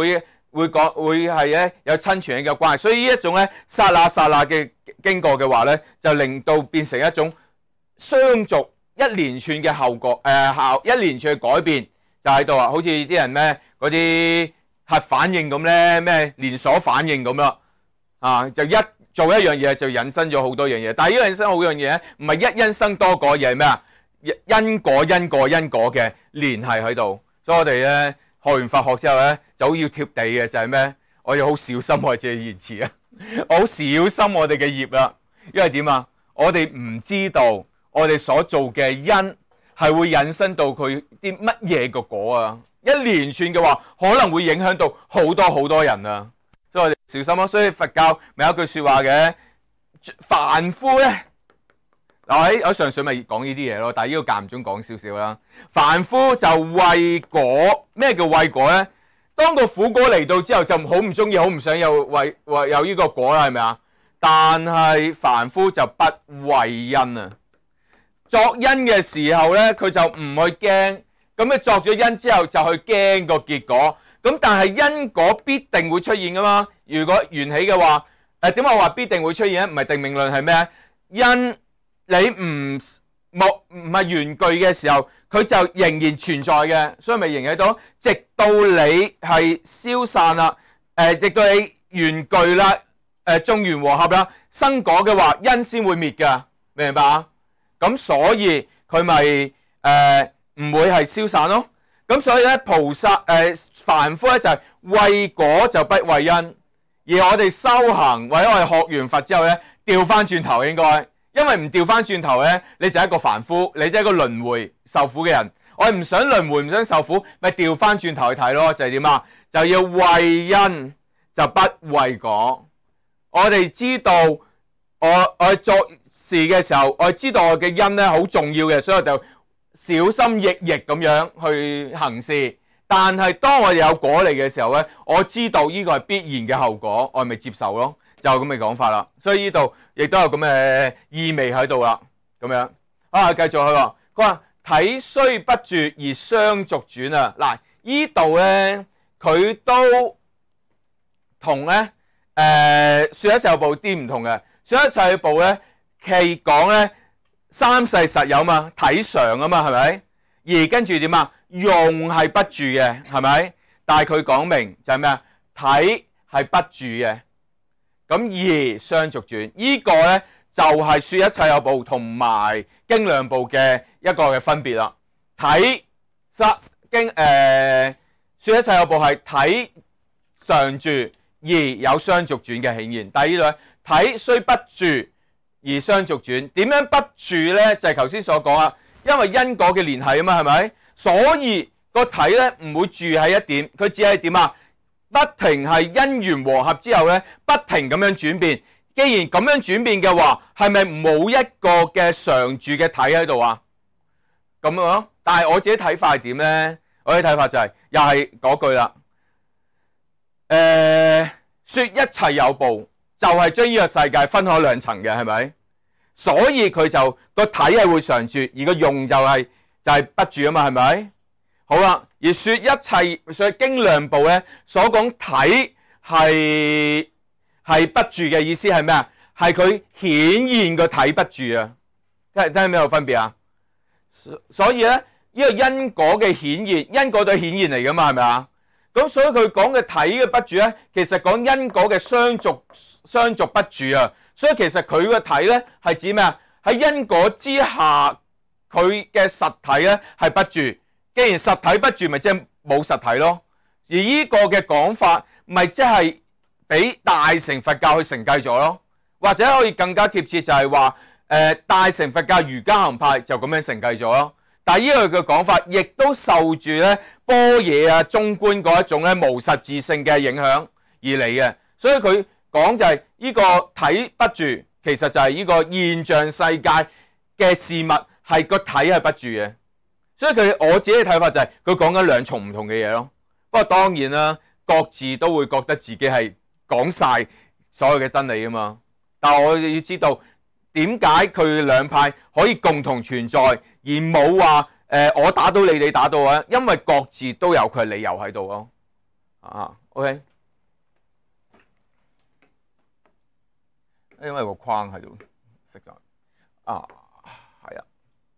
Speaker 1: 會講會係咧有親傳嘅關係，所以呢一種咧剎那剎那嘅經過嘅話咧，就令到變成一種相續一連串嘅後果誒效、呃、一連串嘅改變就喺度啊！好似啲人咩嗰啲核反應咁咧，咩連鎖反應咁咯啊！就一做一樣嘢就引申咗好多樣嘢，但係呢個引申好樣嘢咧，唔係一因生多果，而係咩啊？因果因果因果嘅聯繫喺度，所以我哋咧學完佛學之後咧，就好要貼地嘅就係咩？我要好小心我自己言辭啊！我好小心我哋嘅業啦，因為點啊？我哋唔知道我哋所做嘅因係會引申到佢啲乜嘢個果啊！一連串嘅話，可能會影響到好多好多人啊！所以我哋小心咯。所以佛教咪有一句說話嘅，凡夫咧。喺我上水咪講呢啲嘢咯，但係呢個間唔中講少少啦。凡夫就為果，咩叫為果咧？當個苦果嚟到之後，就好唔中意，好唔想有為為有呢個果啦，係咪啊？但係凡夫就不為因啊。作因嘅時候咧，佢就唔去驚，咁你作咗因之後就去驚個結果。咁但係因果必定會出現噶嘛？如果緣起嘅話，誒點解我話必定會出現咧？唔係定命論係咩？因你唔冇唔係緣具嘅時候，佢就仍然存在嘅，所以咪仍喺度，直到你係消散啦，誒、呃，直到你緣具啦，誒、呃，眾緣和合啦，生果嘅話，因先會滅噶，明唔明白啊？咁所以佢咪誒唔會係消散咯。咁所以咧，菩薩誒、呃、凡夫咧就係為果就不為因，而我哋修行或者我哋學完佛之後咧，調翻轉頭應該。因為唔調翻轉頭咧，你就係一個凡夫，你就係一個輪迴受苦嘅人。我哋唔想輪迴，唔想受苦，咪調翻轉頭去睇咯。就係點啊？就要為因就不為果。我哋知道我我做事嘅時候，我知道我嘅因咧好重要嘅，所以我就小心翼翼咁樣去行事。但係當我哋有果嚟嘅時候咧，我知道呢個係必然嘅後果，我咪接受咯。就咁嘅講法啦，所以呢度亦都有咁嘅意味喺度啦，咁樣啊，繼續去喎。佢話體雖不住而相續轉啊，嗱，呢度咧佢都同咧誒說一世有部啲唔同嘅，說一世有部咧係講咧三世實有嘛，體常啊嘛，係咪？而跟住點啊？用係不住嘅，係咪？但係佢講明就係咩啊？體係不住嘅。咁而相續轉，呢、這個咧就係說一切有部同埋經量部嘅一個嘅分別啦。體實經誒說一切有部係體常住而有相續轉嘅顯現。第二呢度咧，體雖不住而相續轉，點樣不住咧？就係頭先所講啊，因為因果嘅聯繫啊嘛，係咪？所以個體咧唔會住喺一點，佢只係點啊？不停係因緣和合之後咧，不停咁樣轉變。既然咁樣轉變嘅話，係咪冇一個嘅常住嘅體喺度啊？咁樣，但係我自己睇法係點咧？我嘅睇法就係、是、又係嗰句啦。誒、呃，說一切有部就係將呢個世界分開兩層嘅，係咪？所以佢就個體係會常住，而個用就係、是、就係、是、不住啊嘛，係咪？好啦，而說一切所以經量部咧所講體係係不住嘅意思係咩啊？係佢顯現個體不住啊！聽聽咩有分別啊？所以咧呢、呢個因果嘅顯現，因果都係顯現嚟噶嘛，係咪啊？咁所以佢講嘅體嘅不住咧，其實講因果嘅相續相續不住啊！所以其實佢個體咧係指咩啊？喺因果之下，佢嘅實體咧係不住。既然實體不住，咪即係冇實體咯。而呢個嘅講法，咪即係俾大乘佛教去承繼咗咯。或者可以更加貼切就係話，誒、呃、大乘佛教瑜伽行派就咁樣承繼咗咯。但係呢個嘅講法，亦都受住咧般若啊、中觀嗰一種咧無實質性嘅影響而嚟嘅。所以佢講就係呢個體不住，其實就係呢個現象世界嘅事物係個體係不住嘅。所以佢我自己嘅睇法就係佢講緊兩重唔同嘅嘢咯。不過當然啦，各自都會覺得自己係講晒所有嘅真理啊嘛。但係我要知道點解佢兩派可以共同存在，而冇話誒我打到你，你打到我，因為各自都有佢嘅理由喺度咯。啊，OK。 因為個框喺度識咗啊，係啊，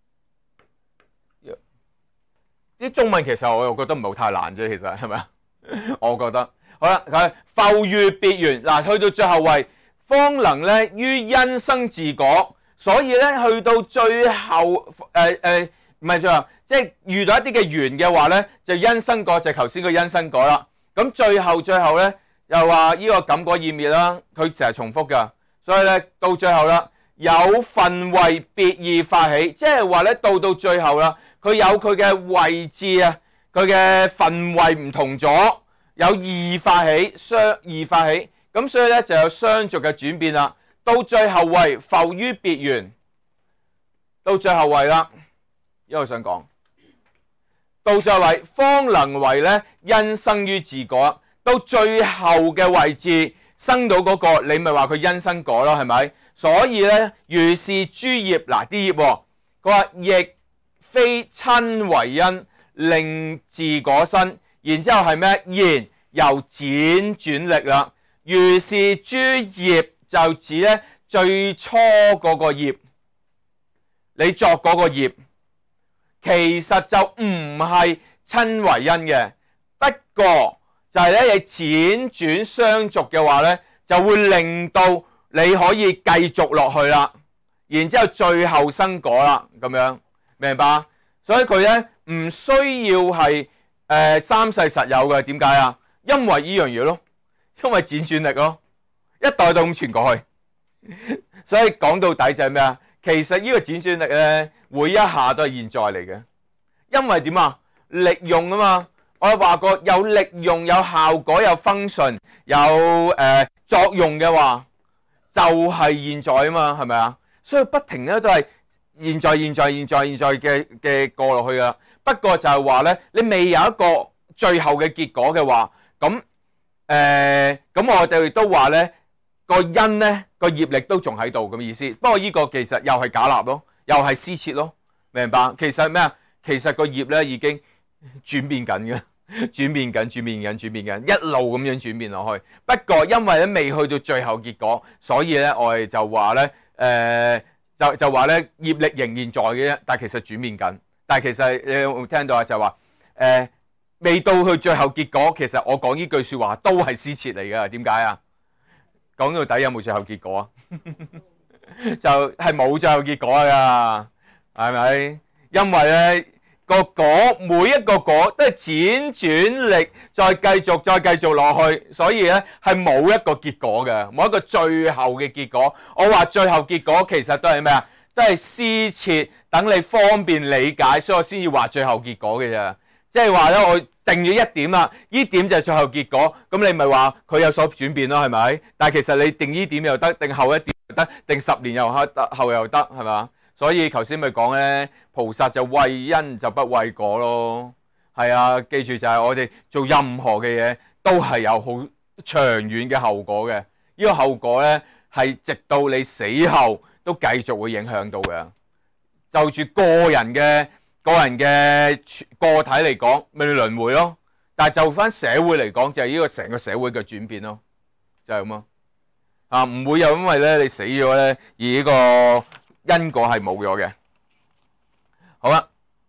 Speaker 1: 啲中文其實我又覺得唔係太難啫，其實係咪啊？我覺得好啦，佢復喻別原嗱，去到最後位方能咧於因生治果，所以咧去到最後誒誒唔係最後，即係遇到一啲嘅緣嘅話咧，就因生果就頭先個因生果啦。咁最後最後咧又話呢個感果意滅啦，佢成日重複噶，所以咧到最後啦，有分位別異發起，即係話咧到到最後啦，佢有佢嘅位置啊，佢嘅分位唔同咗，有異發起，相異發起，咁所以咧就有相續嘅轉變啦。到最後位復於別原，到最後位啦，因為我想講，到最後位方能為咧因生於治果，到最後嘅位置生到嗰、那個，你咪話佢因生果咯，係咪？所以咧如是諸業，嗱啲業，佢話亦非親為因，令治果生，然之後係咩？然由輾轉力啦。如是諸業就指咧最初嗰個業，你作嗰個業，其實就唔係親為因嘅，不過就係咧你輾轉相續嘅話咧，就會令到你可以繼續落去啦，然之後最後生果啦，咁樣明白？所以佢咧唔需要係誒、呃、三世實有嘅，點解啊？因為呢樣嘢咯，因為輾轉力咯，一代代咁傳過去。所以講到底就係咩啊？其實呢個輾轉力咧，每一下都係現在嚟嘅，因為點啊？力用啊嘛，我話過有力用、有效果、有 function、有誒、呃、作用嘅話，就係、是、現在啊嘛，係咪啊？所以不停咧都係現在、現在、現在、現在嘅嘅過落去噶。不過就係話咧，你未有一個最後嘅結果嘅話，咁誒，咁、呃、我哋都話咧個因咧個業力都仲喺度咁意思。不過呢個其實又係假立咯，又係施設咯，明白？其實咩啊？其實個業咧已經轉變緊嘅，轉變緊、轉變緊、轉變緊，一路咁樣轉變落去。不過因為咧未去到最後結果，所以咧我哋就話咧誒，就就話咧業力仍然在嘅啫，但係其實轉變緊。但係其實你有冇聽到啊？就話誒、呃、未到去最後結果，其實我講呢句説話都係施設嚟嘅。點解啊？講到底有冇最後結果啊？就係冇最後結果㗎，係咪？因為咧個果每一個果都係輾轉力，再繼續再繼續落去，所以咧係冇一個結果嘅，冇一個最後嘅結果。我話最後結果其實都係咩啊？都係施設，等你方便理解，所以我先要話最後結果嘅啫。即係話咧，我定咗一點啦，呢點就係最後結果，咁你咪話佢有所轉變咯，係咪？但係其實你定呢點又得，定後一點又得，定十年又得，後又得，係嘛？所以頭先咪講咧，菩薩就為因就不為果咯。係啊，記住就係我哋做任何嘅嘢都係有好長遠嘅後果嘅。呢個後果咧係直到你死後都繼續會影響到嘅。就住個人嘅個人嘅個體嚟講，咪輪迴咯。但係就翻社會嚟講，就係呢個成個社會嘅轉變咯，就係咁咯。啊，唔會有因為咧你死咗咧，而呢個因果係冇咗嘅。好啦，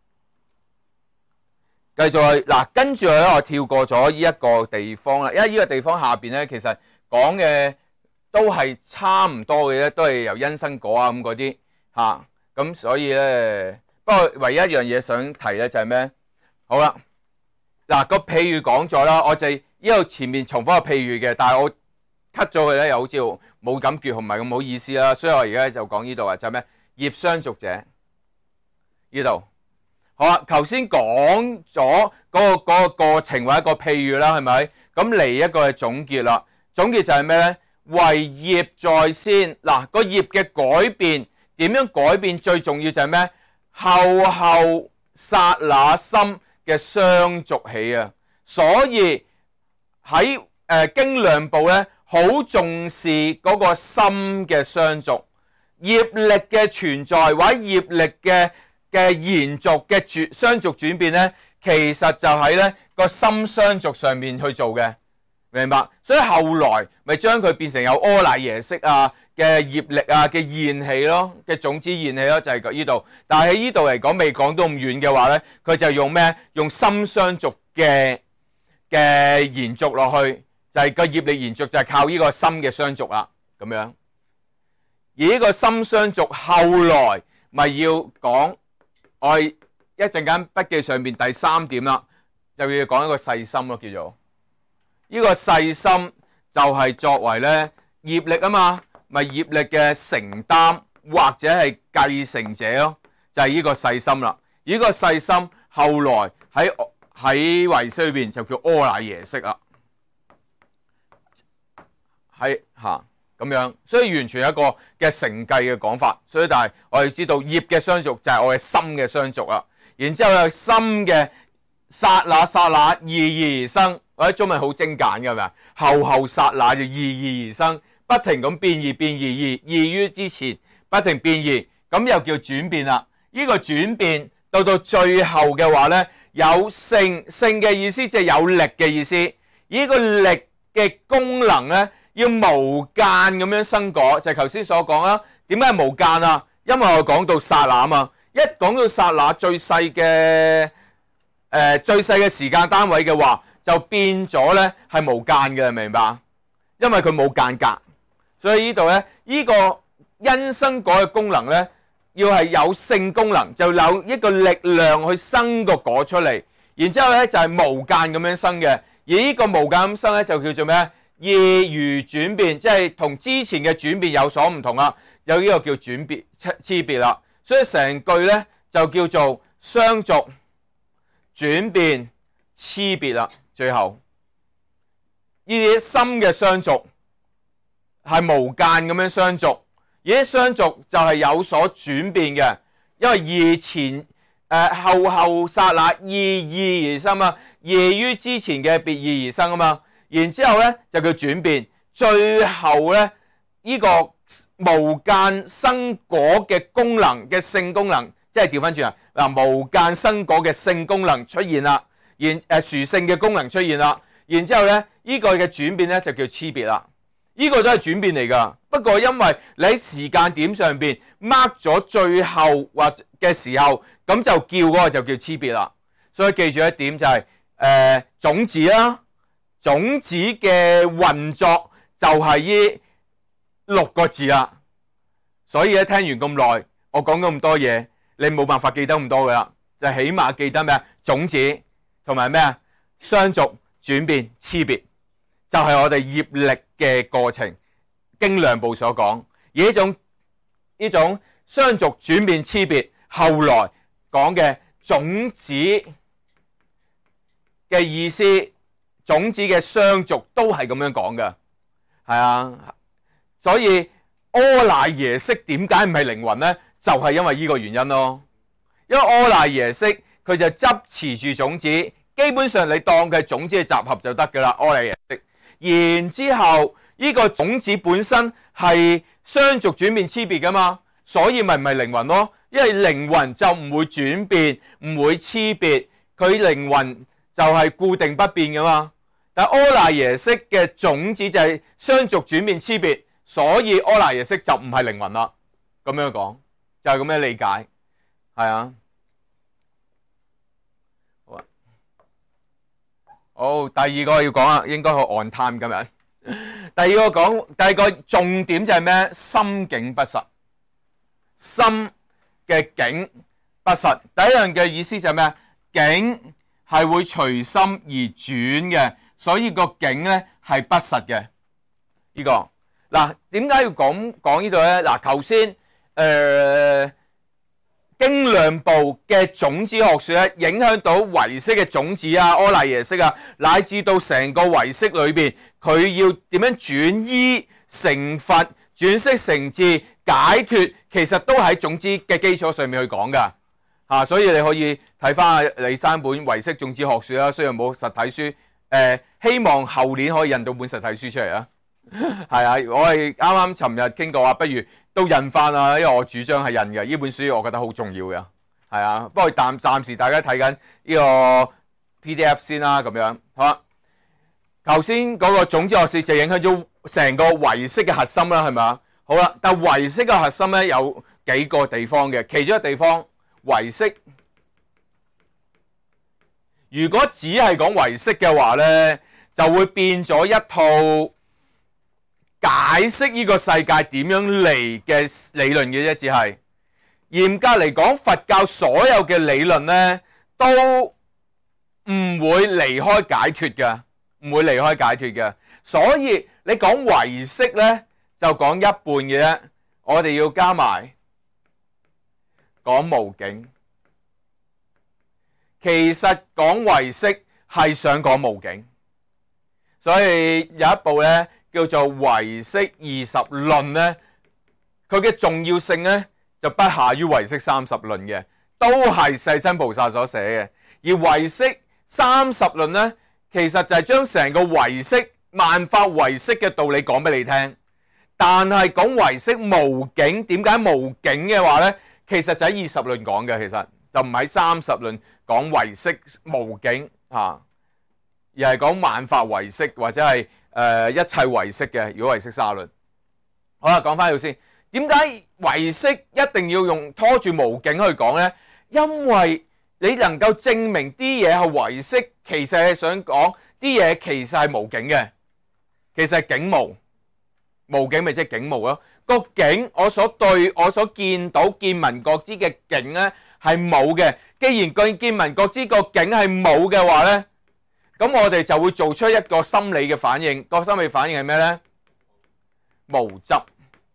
Speaker 1: 繼續去嗱，跟住咧我跳過咗呢一個地方啦，因為呢個地方下邊咧其實講嘅都係差唔多嘅咧，都係由因生果啊咁嗰啲吓，咁所以咧，不過唯一一樣嘢想提咧就係咩？好啦，嗱個譬喻講咗啦，我就呢度前面重複個譬喻嘅，但係我 cut 咗佢咧，又好似冇感覺，唔係咁好意思啦，所以我而家就講呢度啊，就係咩？業相續者呢度。好啦，頭先講咗嗰個嗰個過程或者一個譬喻啦，係咪？咁嚟一個係總結啦。總結就係咩咧？為業在先，嗱個業嘅改變點樣改變？最重要就係咩？後後剎那心嘅相續起啊！所以喺誒、呃、經量部咧，好重視嗰個心嘅相續，業力嘅存在或者業力嘅嘅延續嘅轉相續轉變咧，其實就喺咧個心相續上面去做嘅，明白？所以後來咪將佢變成有阿賴耶識啊， 嘅業力啊嘅現起咯，嘅種子現起咯，就係呢度。但係喺呢度嚟講未講到咁遠嘅話咧，佢就用咩？用心相續嘅嘅延續落去，就係個業力延續就係靠呢個心嘅相續啦，咁樣。而呢個心相續後來咪要講，我一陣間筆記上面第三點啦，就要講一個細心咯，叫做呢個細心就係作為咧業力啊嘛，咪業力嘅承擔或者係繼承者咯，就係呢個細心啦。呢個細心後來喺喺唯識裏邊就叫阿賴耶識啦，係吓咁樣，所以完全有一個嘅承繼嘅講法。所以但係我哋知道業嘅相續就係我哋心嘅相續啦。然之後有心嘅剎那剎那二二而生，或者中文好精簡嘅係咪啊？後後剎那就二二而生，不停咁變異變異，異異於之前，不停變異，咁又叫轉變啦。呢個轉變到到最後嘅話咧，有性性嘅意思，即係有力嘅意思。呢個力嘅功能咧，要無間咁樣生果，就係頭先所講啦。點解係無間啊？因為我講到剎那啊嘛，一講到剎那最細嘅誒最細嘅時間單位嘅話，就變咗咧係無間嘅，明白？因為佢冇間隔，所以呢度咧呢個因生果嘅功能咧，要係有性功能，就有一個力量去生個果出嚟，然之後咧就係無間咁樣生嘅。而呢個無間咁生咧就叫做咩？異如轉變，即係同之前嘅轉變有所唔同啦，有呢個叫轉變差別啦。所以成句咧就叫做相續轉變差別啦。最後呢啲心嘅相續係無間咁樣相續，而啲相續就係有所轉變嘅，因為異前誒、呃、後後剎那異異而生啊，異於之前嘅別異而生啊嘛。然之後咧就叫轉變，最後咧呢、這個無間生果嘅功能嘅性功能，即係調翻轉啊嗱，無間生果嘅性功能出現啦，然誒殊性嘅功能出現啦，然之後咧呢、這個嘅轉變咧就叫差別啦，呢、這個都係轉變嚟噶，不過因為你喺時間點上邊 mark 咗最後或嘅時候，咁就叫嗰個就叫差別啦，所以記住一點就係、是、誒、呃、種子啦。種子嘅運作就係呢六個字啦，所以咧聽完咁耐，我講咁多嘢，你冇辦法記得咁多噶啦，就起碼記得咩啊？種子同埋咩啊？相續轉變差別，就係我哋業力嘅過程。經量部所講，而呢種呢種相續轉變差別，後來講嘅種子嘅意思。種子嘅相續都係咁樣講嘅，係啊，所以阿賴耶識點解唔係靈魂呢？就係、是、因為呢個原因咯。因為阿賴耶識佢就執持住種子，基本上你當佢係種子嘅集合就得噶啦。阿賴耶識，然之後呢、這個種子本身係相續轉變差別噶嘛，所以咪唔係靈魂咯。因為靈魂就唔會轉變，唔會差別，佢靈魂就係固定不變噶嘛，但阿賴耶識嘅種子就係相續轉變差別，所以阿賴耶識就唔係靈魂啦。咁樣講就係咁樣理解，係啊。好啊，好，第二個要講啊，應該好 on time 今日。第二個講，第二個重點就係咩？心境不實，心嘅境不實。第一樣嘅意思就係咩？境係會隨心而轉嘅，所以個境咧係不實嘅。呢個嗱，點解要講講呢度咧？嗱，頭先誒經量部嘅種子學說咧，影響到唯識嘅種子啊、阿賴耶識啊，乃至到成個唯識裏邊，佢要點樣轉依成佛、轉識成智、解脫，其實都喺種子嘅基礎上面去講噶。啊，所以你可以睇翻李山本唯識種子學說啦，雖然冇實體書，誒、呃，希望後年可以印到本實體書出嚟啊。係啊，我係啱啱尋日傾過話，不如都印翻啦，因為我主張係印嘅呢本書，我覺得好重要嘅。係啊，不過暫暫時大家睇緊呢個 P D F 先啦，咁樣好啦。頭先嗰個種子學說就影響咗成個唯識嘅核心啦，係咪啊？ 好啦，但唯識嘅核心咧有幾個地方嘅，其中一個地方唯識，如果只係講唯識嘅話咧，就會變咗一套解釋呢個世界點樣嚟嘅理論嘅啫，只係嚴格嚟講，佛教所有嘅理論咧都唔會離開解脫嘅，唔會離開解脫嘅。所以你講唯識咧，就講一半嘅啫。我哋要加埋講無境。其實講唯識係想講無境，所以有一部咧叫做《唯識二十論》咧，佢嘅重要性咧就不下於《唯識三十論》嘅，都係世親菩薩所寫嘅。而《唯識三十論》咧，其實就係將成個唯識萬法唯識嘅道理講俾你聽。但係講唯識無境，點解無境嘅話咧？其實就喺二十論講嘅，其實就唔喺三十論講唯識無境嚇，而係講萬法唯識或者係誒、呃、一切唯識嘅。如果唯識三十論，好啦，講翻呢度先。點解唯識一定要用拖住無境去講咧？因為你能夠證明啲嘢係唯識，其實係想講啲嘢其實係無境嘅，其實係境無。無境咪即係境無咯，個境我所對我所見到見聞覺知嘅境咧係冇嘅。既然個見聞覺知個境係冇嘅話咧，咁我哋就會做出一個心理嘅反應。個心理反應係咩咧？無執。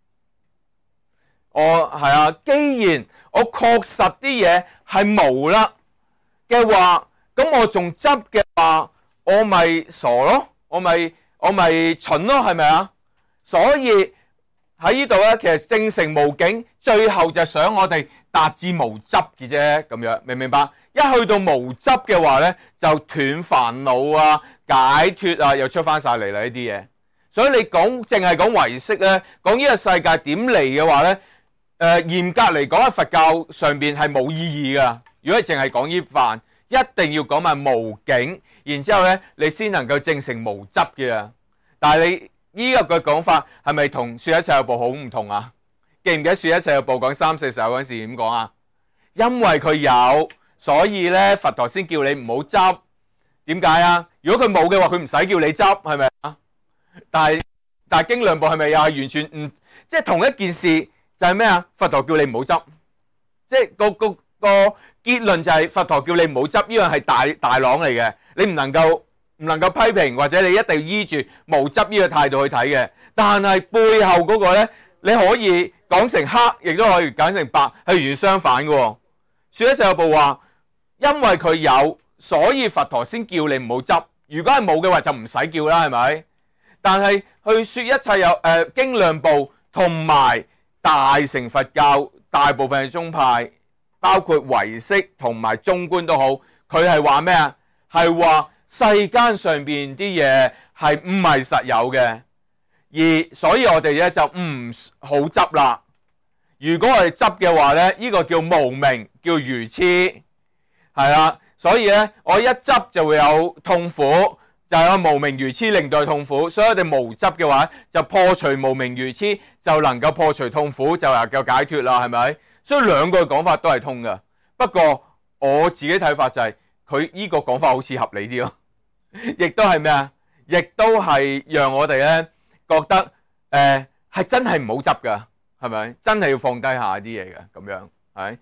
Speaker 1: 我係啊，既然我確實啲嘢係無啦嘅話，咁我仲執嘅話，我咪傻咯，我咪我咪蠢咯，係咪啊？所以喺呢度咧，其實證成無境，最後就係想我哋達至無執嘅啫，咁樣明唔明白？一去到無執嘅話咧，就斷煩惱啊、解脫啊，又出翻晒嚟啦呢啲嘢。所以你講淨係講唯識咧，講呢個世界點嚟嘅話咧，誒、呃、嚴格嚟講喺佛教上邊係冇意義噶。如果你淨係講呢範，一定要講埋無境，然之後咧你先能夠證成無執嘅。但係你呢個嘅講法係咪同說一切有部好唔同啊？記唔記得說一切有部講三四十嗰陣時點講啊？因為佢有，所以咧佛陀先叫你唔好執。點解啊？如果佢冇嘅話，佢唔使叫你執，係咪啊？但係但係經量部係咪又係完全唔即係同一件事？就係咩啊？佛陀叫你唔好執，即係個個個結論就係佛陀叫你唔好執，呢樣係大大朗嚟嘅，你唔能夠。唔能夠批評，或者你一定要依住無執呢個態度去睇嘅。但係背後嗰個咧，你可以講成黑，亦都可以講成白，係完全相反嘅。說一切有部話，因為佢有，所以佛陀先叫你唔好執。如果係冇嘅話，就唔使叫啦，係咪？但係去說一切有誒、呃、經量部同埋大乘佛教大部分嘅宗派，包括唯識同埋中觀都好，佢係話咩啊？係話。世間上邊啲嘢係唔係實有嘅，而所以我哋咧就唔好執啦。如果我哋執嘅話咧，呢個叫無明，叫愚痴，係啦。所以咧，我一執就會有痛苦，就係有無明愚痴令到痛苦。所以我哋無執嘅話，就破除無明愚痴，就能夠破除痛苦，就能夠解脫啦，係咪？所以兩個講法都係通㗎。不過我自己睇法就係。佢呢個講法好似合理啲咯，亦都係咩啊？亦都係讓我哋咧覺得誒係、呃、真係唔好執噶，係咪？真係要放低下啲嘢嘅咁樣，係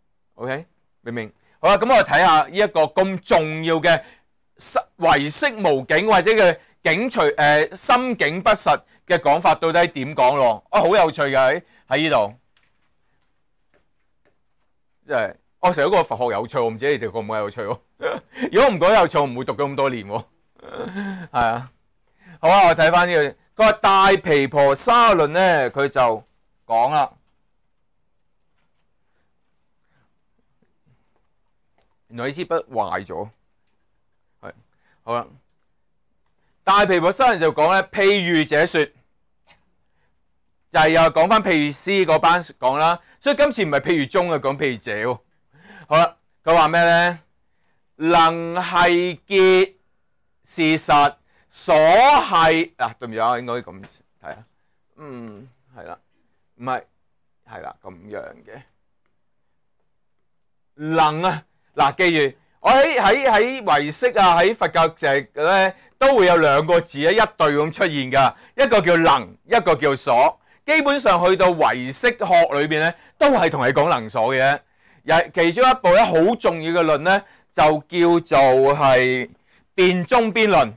Speaker 1: OK 明唔明？好啦，咁我哋睇下呢一個咁重要嘅唯識無境或者嘅境隨誒心境不實嘅講法，到底點講咯？啊，好有趣嘅喺喺呢度，即係。我成日都覺得佛學有趣，我唔知你哋覺唔覺得有趣喎？如果唔覺得有趣，我唔會讀咗咁多年喎。係啊，好啊，我睇翻呢個，佢話大毗婆沙論咧，佢就講啦。原來呢支筆壞咗，係好啦。大毗婆沙論就講咧，譬喻者說，就係又講翻譬喻師嗰班講啦。所以今次唔係譬喻中啊，講譬喻者喎。好啦，佢話咩咧？能係結事實，所係啊，對唔住啊，應該咁睇啊。嗯，係啦。 唔係，係啦咁樣嘅能啊。嗱，記住我喺喺喺唯識啊，喺佛教石咧都會有兩個字咧一對咁出現噶，一個叫能，一個叫所。基本上去到唯識學裏邊咧，都係同你講能所嘅。又其中一部咧好重要嘅論咧，就叫做係辯中邊論。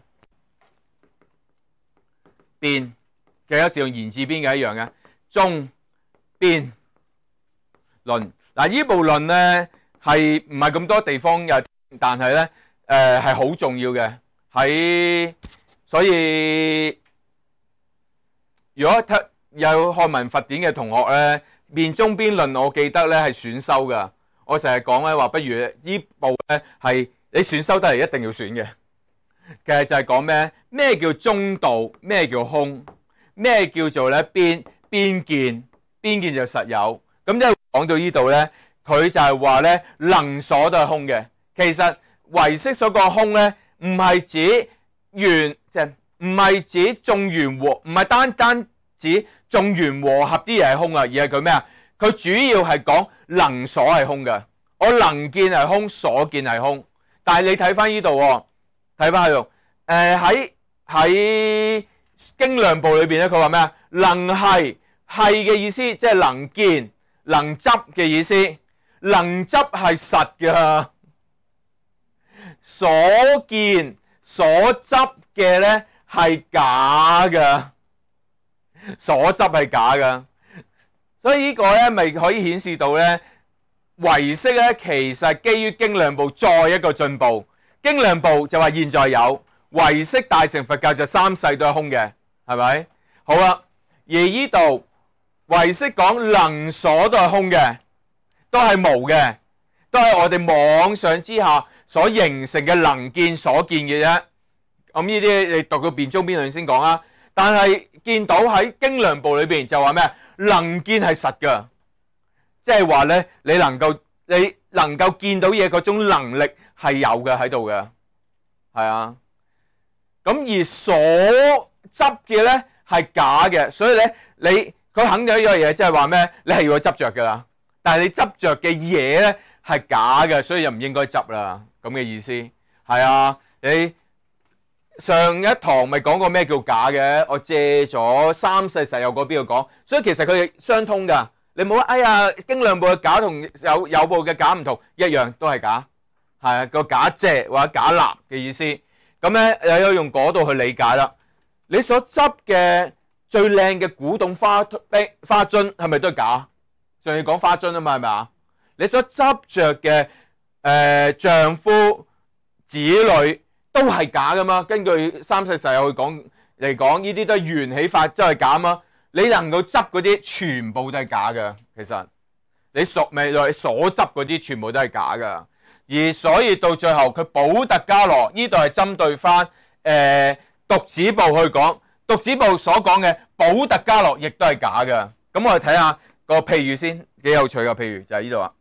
Speaker 1: 辯其實有時用言字邊嘅一樣嘅中邊論。嗱，呢部論咧係唔係咁多地方有，但係咧誒係好重要嘅。喺所以如果有漢文佛典嘅同學咧，辯中邊論我記得咧係選修噶。我成日講咧話，不如呢部咧係你選修得嚟一定要選嘅。其實就係講咩？咩叫中道？咩叫空？咩叫做咧邊邊見？邊見就實有。咁即係講到呢度咧，佢就係話咧能所都係空嘅。其實唯識所講空咧，唔係指緣，即係唔係指眾緣和，唔係單單指眾緣和合啲嘢係空啊，而係佢咩啊？佢主要係講能所係空嘅。我能見係空，所見係空。但係你睇翻呢度，睇翻喺度，誒喺喺經量部裏邊咧，佢話咩啊？能係係嘅意思，即係能見、能執嘅意思。能執係實嘅，所見所執嘅咧係假嘅，所執係假嘅。所以呢個咧咪可以顯示到咧，唯識咧其實基於經量部再一個進步。經量部就話現在有，唯識大乘佛教就三世都係空嘅，係咪？好啦，而呢度唯識講能所都係空嘅，都係無嘅，都係我哋妄想之下所形成嘅能見所見嘅啫。咁呢啲你讀到辯中邊論先講啦。但係見到喺經量部裏邊就話咩？能見係實㗎，即係話咧，你能夠你能夠見到嘢嗰種能力係有嘅喺度嘅，係啊。咁而所執嘅咧係假嘅，所以咧你佢肯定一樣嘢，即係話咩？你係要執着噶啦，但係你執着嘅嘢咧係假嘅，所以就唔應該執啦。咁嘅意思係啊。你上一堂咪講過咩叫假嘅？我借咗三世實有嗰邊度講，所以其實佢哋相通噶。你冇哎呀，經量部嘅假同有有部嘅假唔同，一樣都係假，係啊，個假借或者假立嘅意思。咁咧又有用嗰度去理解啦。你所執嘅最靚嘅古董花花樽係咪都係假？上次講花樽啊嘛，係咪啊？你所執着嘅誒丈夫子女都係假噶嘛？根據三世實有去講嚟講，呢啲都係緣起法，真係假嘛？你能夠執嗰啲全部都係假嘅。其實你屬未來所執嗰啲全部都係假嘅。而所以到最後佢補特伽羅呢度係針對翻誒犢子部去講，犢子部所講嘅補特伽羅亦都係假嘅。咁我哋睇下個譬如先，幾有趣嘅譬如就係呢度啊。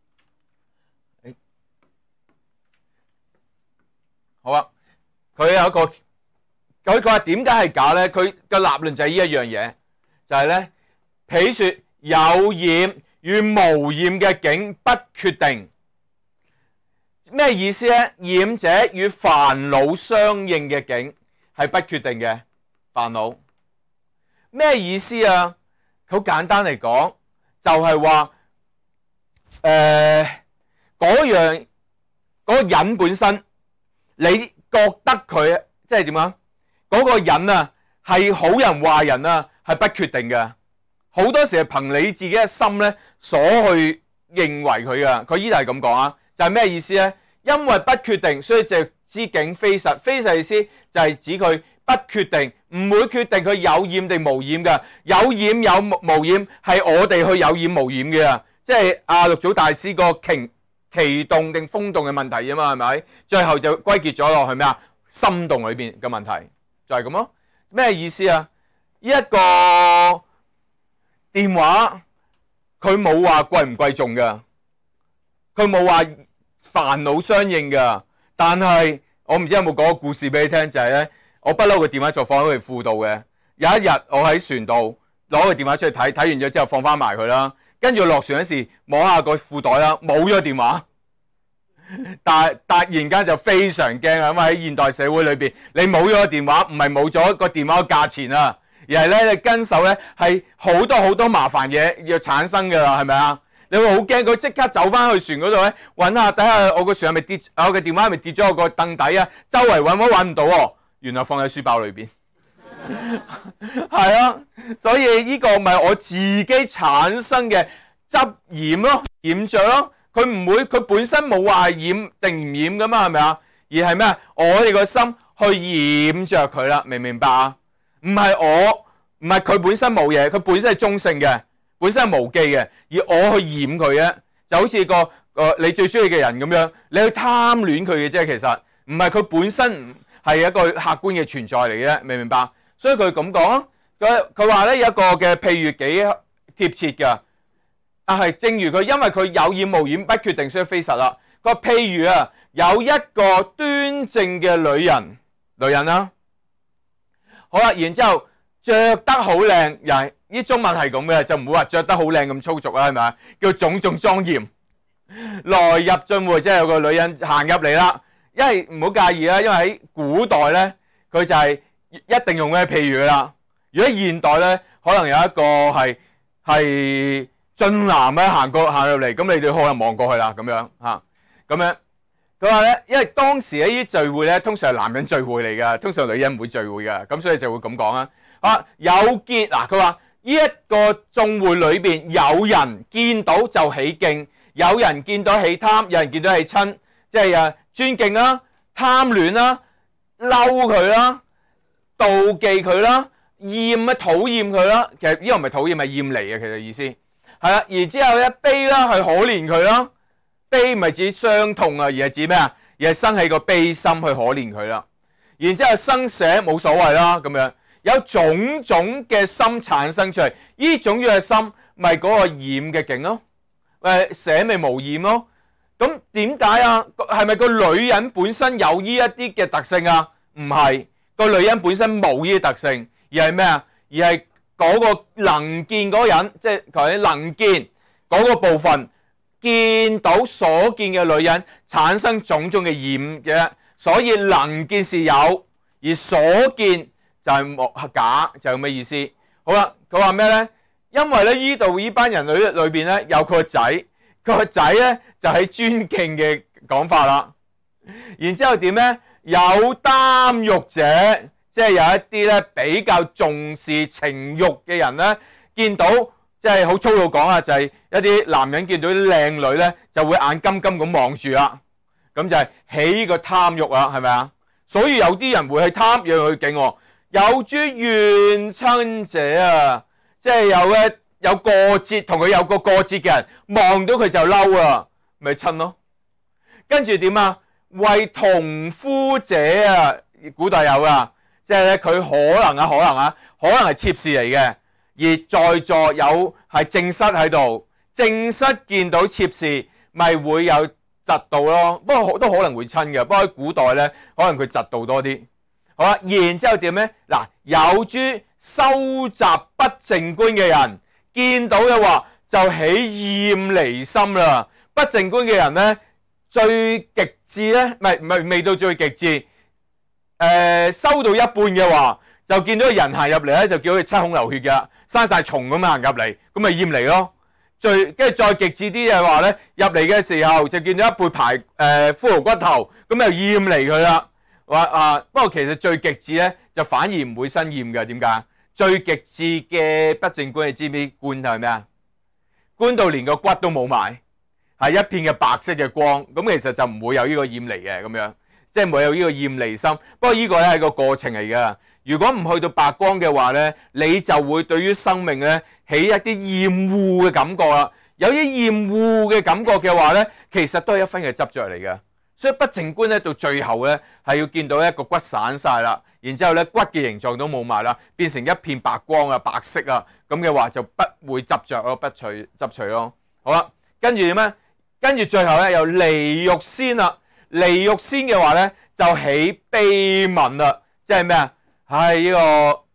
Speaker 1: 好啊，佢有一個佢佢話點解係假咧？佢嘅立論就係呢一樣嘢，就係咧，譬如說有染與無染嘅境不決定。咩意思咧？染者與煩惱相應嘅境係不決定嘅煩惱。咩意思啊？好簡單嚟講，就係話誒嗰樣嗰個人本身，你覺得佢即係點啊？嗰個人啊係好人壞人啊，係不決定嘅。好多時係憑你自己嘅心咧所去認為佢噶。佢依度係咁講啊。就係咩意思咧？因為不決定，所以就知境非實。非實意思就係指佢不決定，唔會決定佢有染定無染嘅。有染有無染係我哋去有染無染嘅。即係阿六祖大師個奇奇動定風動嘅問題啊嘛，係咪？最後就歸結咗落去咩啊？心動裏邊嘅問題就係咁咯。咩意思啊？呢一個電話佢冇話貴唔貴重嘅，佢冇話煩惱相應噶，但係我唔知有冇講個故事俾你聽，就係咧，我不嬲個電話就放喺佢輔導嘅。有一日我喺船度， 攞個電話出去睇，睇完咗之後放翻埋佢啦。跟住落船嗰時摸下個褲袋啦，冇咗電話。但係突然間就非常驚啊！因為喺現代社會裏邊，你冇咗個電話，唔係冇咗個電話嘅價錢啊，而係咧你跟手咧係好多好多麻煩嘢要產生噶啦，係咪啊？你會好驚佢即刻走翻去船嗰度咧，揾下睇下我個船係咪跌，我嘅電話係咪跌咗我個凳底啊？周圍揾都揾唔到喎，原來放喺書包裏邊。係啊，所以呢個咪我自己產生嘅執染咯，染着咯。佢唔會，佢本身冇話染定唔染噶嘛，係咪啊？而係咩？我哋個心去染着佢啦，明唔明白啊？唔係我，唔係佢本身冇嘢，佢本身係中性嘅，本身係無記嘅，而我去染佢嘅，就好似個個你最中意嘅人咁樣，你去貪戀佢嘅啫。其實唔係佢本身係一個客觀嘅存在嚟嘅，明唔明白？所以佢咁講，佢佢話咧有一個嘅譬喻幾貼切㗎。但係正如佢，因為佢有染無染不決定，所以非實啦。佢話譬如啊，有一個端正嘅女人，女人啦、啊，好啦，然之後着得好靚，又係呢中文係咁嘅，就唔會話着得好靚咁粗俗啦，係咪啊？叫種種莊嚴，來入進會，即係有個女人行入嚟啦。因為唔好介意啦，因為喺古代咧，佢就係一定用咩譬如啦。如果現代咧，可能有一個係係。俊男咧行過行入嚟，咁你哋可能望過去啦，咁樣嚇，咁樣佢話咧，因為當時呢啲聚會咧，通常係男人聚會嚟㗎，通常女人唔會聚會㗎，咁所以就會咁講啊。啊，有見嗱，佢話呢一個眾會裏邊有人見到就起敬，有人見到起貪，有人見到起親，即係啊尊敬啦、貪戀啦、嬲佢啦、妒忌佢啦、厭啊討厭佢啦。其實呢個唔係討厭，係厭離嘅，其實意思。係啦，然之後咧悲啦，係可憐佢啦，悲唔係指傷痛啊，而係指咩啊？而係生起個悲心去可憐佢啦。然之後生捨冇所謂啦，咁樣有種種嘅心產生出嚟，呢種嘅心咪嗰個染嘅境咯，誒捨咪無染咯。咁點解啊？係咪個女人本身有呢一啲嘅特性啊？唔係，個女人本身冇呢啲特性，而係咩啊？而係嗰個能見嗰人，即係佢能見嗰個部分，見到所見嘅女人產生種種嘅染嘅，所以能見是有，而所見就係莫假，就係咁嘅意思。好啦，佢話咩咧？因為咧呢度呢班人裏裏邊咧有佢個仔，佢個仔咧就係尊敬嘅講法啦。然之後點咧？有貪欲者。即係有一啲咧比較重視情慾嘅人咧，見到即係好粗魯講啊，就係一啲男人見到啲靚女咧，就會眼金金咁望住啦。咁就係起個貪慾啊，係咪啊？所以有啲人會去貪，讓佢敬我。有諸怨親者啊，即係有咧有過節同佢有個過節嘅人，望到佢就嬲啊，咪親咯。跟住點啊？為同夫者啊，古代有啊。即係咧，佢可能啊，可能啊，可能係妾侍嚟嘅，而在座有係正室喺度，正室見到妾侍，咪會有嫉妒咯。不過都可能會親嘅，不過喺古代咧，可能佢嫉妒多啲。好啦，然之後點咧？嗱，有諸收集不淨觀嘅人，見到嘅話就起厭離心啦。不淨觀嘅人咧，最極致咧，唔係唔係未到最極致。誒、呃，收到一半嘅話，就見到個人行入嚟咧，就叫佢七孔流血嘅，生晒蟲咁行入嚟，咁咪厭離咯。最跟住再極致啲嘅話咧，入嚟嘅時候就見到一背排誒骷髏骨頭，咁又厭離佢啦。話啊，不過其實最極致咧，就反而唔會生厭嘅。點解？最極致嘅不淨觀，你知唔知觀係咩啊？觀到連個骨都冇埋，係一片嘅白色嘅光，咁其實就唔會有呢個厭離嘅咁樣。即係冇有呢個厭離心，不過呢個咧係個過程嚟㗎。如果唔去到白光嘅話咧，你就會對於生命咧起一啲厭惡嘅感覺啦。有啲厭惡嘅感覺嘅話咧，其實都係一分嘅執着嚟嘅。所以不淨觀咧到最後咧係要見到一個骨散晒啦，然之後咧骨嘅形狀都冇埋啦，變成一片白光啊、白色啊，咁嘅話就不會執着咯，不取執取咯。好啦，跟住點咧？跟住最後咧有離欲先啦。離欲先嘅話咧，就起悲憫啦，即係咩啊？係呢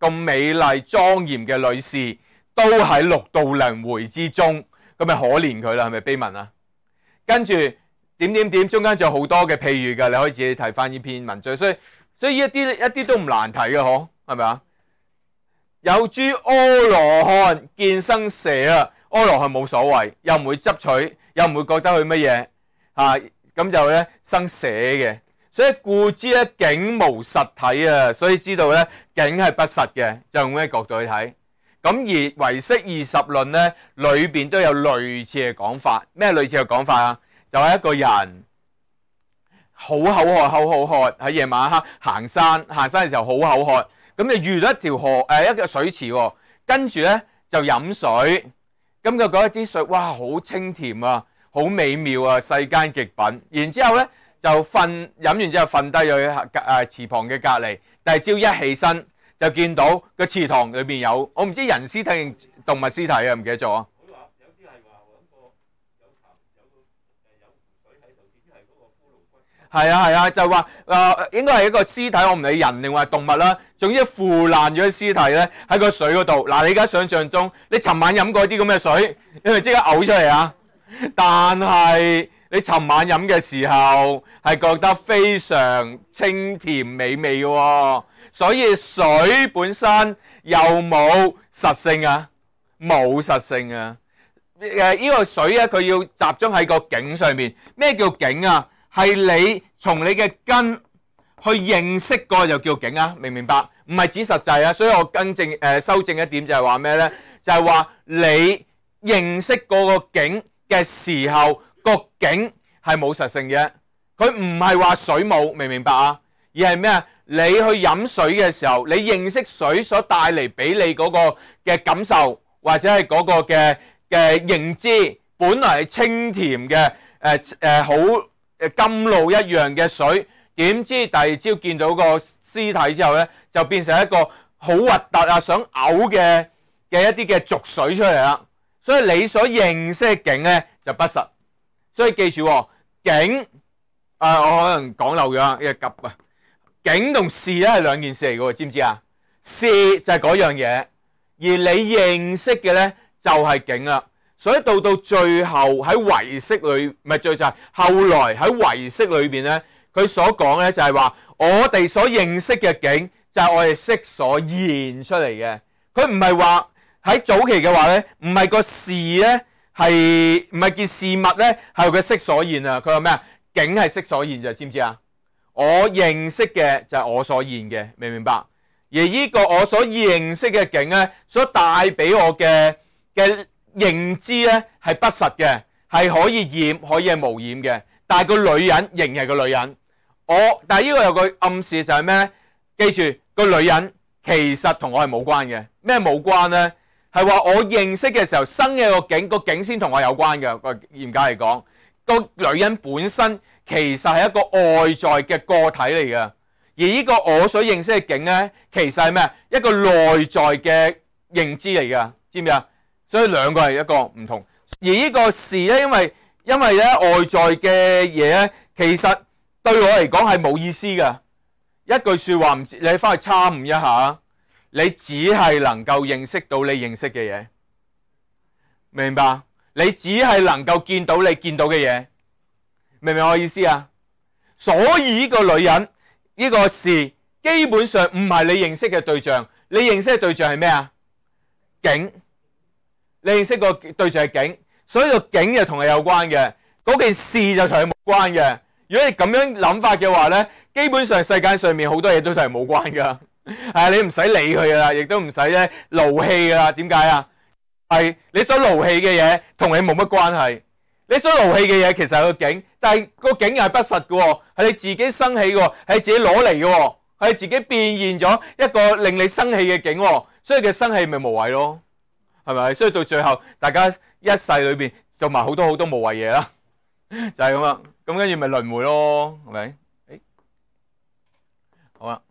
Speaker 1: 咁美麗莊嚴嘅女士，都喺六道輪迴之中，咁咪可憐佢啦，係咪悲憫啊？跟住點點點，中間仲有好多嘅譬喻㗎，你可以自己睇翻呢篇文章。所以所以一啲一啲都唔難睇嘅，嗬，係咪啊？有諸阿羅漢見生舍啊，阿羅漢冇所謂，又唔會執取，又唔會覺得佢乜嘢啊，咁就咧生舍嘅。所以故知咧境無實體啊，所以知道咧境係不實嘅，就用咩角度去睇？咁而唯識二十論咧裏邊都有類似嘅講法。咩類似嘅講法啊？就係、是、一個人好口渴，好口渴喺夜晚黑行山，行山嘅時候好口渴，咁就遇到一條河誒、呃、一個水池，跟住咧就飲水，咁就覺得啲水哇好清甜啊，好美妙啊，世間極品。然之後咧。就瞓飲完之後瞓低咗喺池旁嘅隔離，第二朝一起身就見到個池塘裏邊有，我唔知人屍體定動物屍體啊，唔記得咗。佢話有啲係話揾個有潭有個誒有湖水喺度，點知係嗰個骷髏骨。係啊係啊，就話誒、呃、應該係一個屍體，我唔理人定話動物啦。總之腐爛咗啲屍體咧喺個水嗰度。嗱，你而家想象中，你尋晚飲過啲咁嘅水，你咪即刻嘔出嚟啊！但係你尋晚飲嘅時候係覺得非常清甜美味嘅、哦，所以水本身有冇實性啊？冇實性啊！誒、呃，呢、這個水咧，佢要集中喺個境上面。咩叫境啊？係你從你嘅根去認識個就叫境啊？明唔明白？唔係指實際啊！所以我更正誒、呃、修正一點就係話咩咧？就係、是、話你認識嗰個境嘅時候，個境係冇實性嘅，佢唔係話水冇，明唔明白啊？而係咩啊？你去飲水嘅時候，你認識水所帶嚟俾你嗰個嘅感受，或者係嗰個嘅嘅認知，本來係清甜嘅，誒誒好誒甘露一樣嘅水，點知第二朝見到個屍體之後咧，就變成一個好核突啊，想嘔嘅嘅一啲嘅濁水出嚟啦。所以你所認識嘅境咧就不實。所以記住，境啊，我可能講漏咗，呢個急啊。境同事咧係兩件事嚟嘅，知唔知啊？事就係嗰樣嘢，而你認識嘅咧就係境啦。所以到到最後喺唯識裏，唔係最就係後來喺唯識裏邊咧，佢所講咧就係話，我哋所認識嘅境就係我哋識所現出嚟嘅。佢唔係話喺早期嘅話咧，唔係個事咧。係唔係件事物咧？係佢識所現啊！佢話咩啊？境係識所現就知唔知啊？我認識嘅就係我所現嘅，明唔明白？而呢個我所認識嘅境咧，所帶俾我嘅嘅認知咧係不實嘅，係可以染，可以係無染嘅。但係個女人仍係個女人。我但係呢個有個暗示就係咩？記住個女人其實同我係冇關嘅。咩冇關咧？係話我認識嘅時候生嘅個境，個境先同我有關嘅。個嚴格嚟講，個女人本身其實係一個外在嘅個體嚟嘅，而呢個我所認識嘅境咧，其實係咩？一個內在嘅認知嚟嘅，知唔知啊？所以兩個係一個唔同。而呢個事咧，因為因為咧外在嘅嘢咧，其實對我嚟講係冇意思嘅。一句說話唔，你翻去參悟一下。你只係能夠認識到你認識嘅嘢，明白？你只係能夠見到你見到嘅嘢，明唔明我意思啊？所以呢個女人呢個事基本上唔係你認識嘅對象，你認識嘅對象係咩啊？境，你認識個對象係境，所以個境就同你有關嘅，嗰件事就同你冇關嘅。如果你咁樣諗法嘅話咧，基本上世界上面好多嘢都同你冇關噶。係啊，你唔使理佢噶啦，亦都唔使咧勞氣噶啦。點解啊？係你所勞氣嘅嘢同你冇乜關係。你所勞氣嘅嘢其實係個境，但係個境又係不實嘅，係你自己生起嘅，係自己攞嚟嘅，係自己變現咗一個令你生氣嘅境，所以佢生氣咪無謂咯，係咪？所以到最後，大家一世裏邊做埋好多好多無謂嘢啦，就係咁啦。咁跟住咪輪迴咯，係咪？誒，好啦。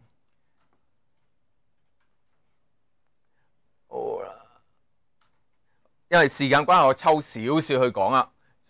Speaker 1: 因為時間關係，我抽少少去講啦，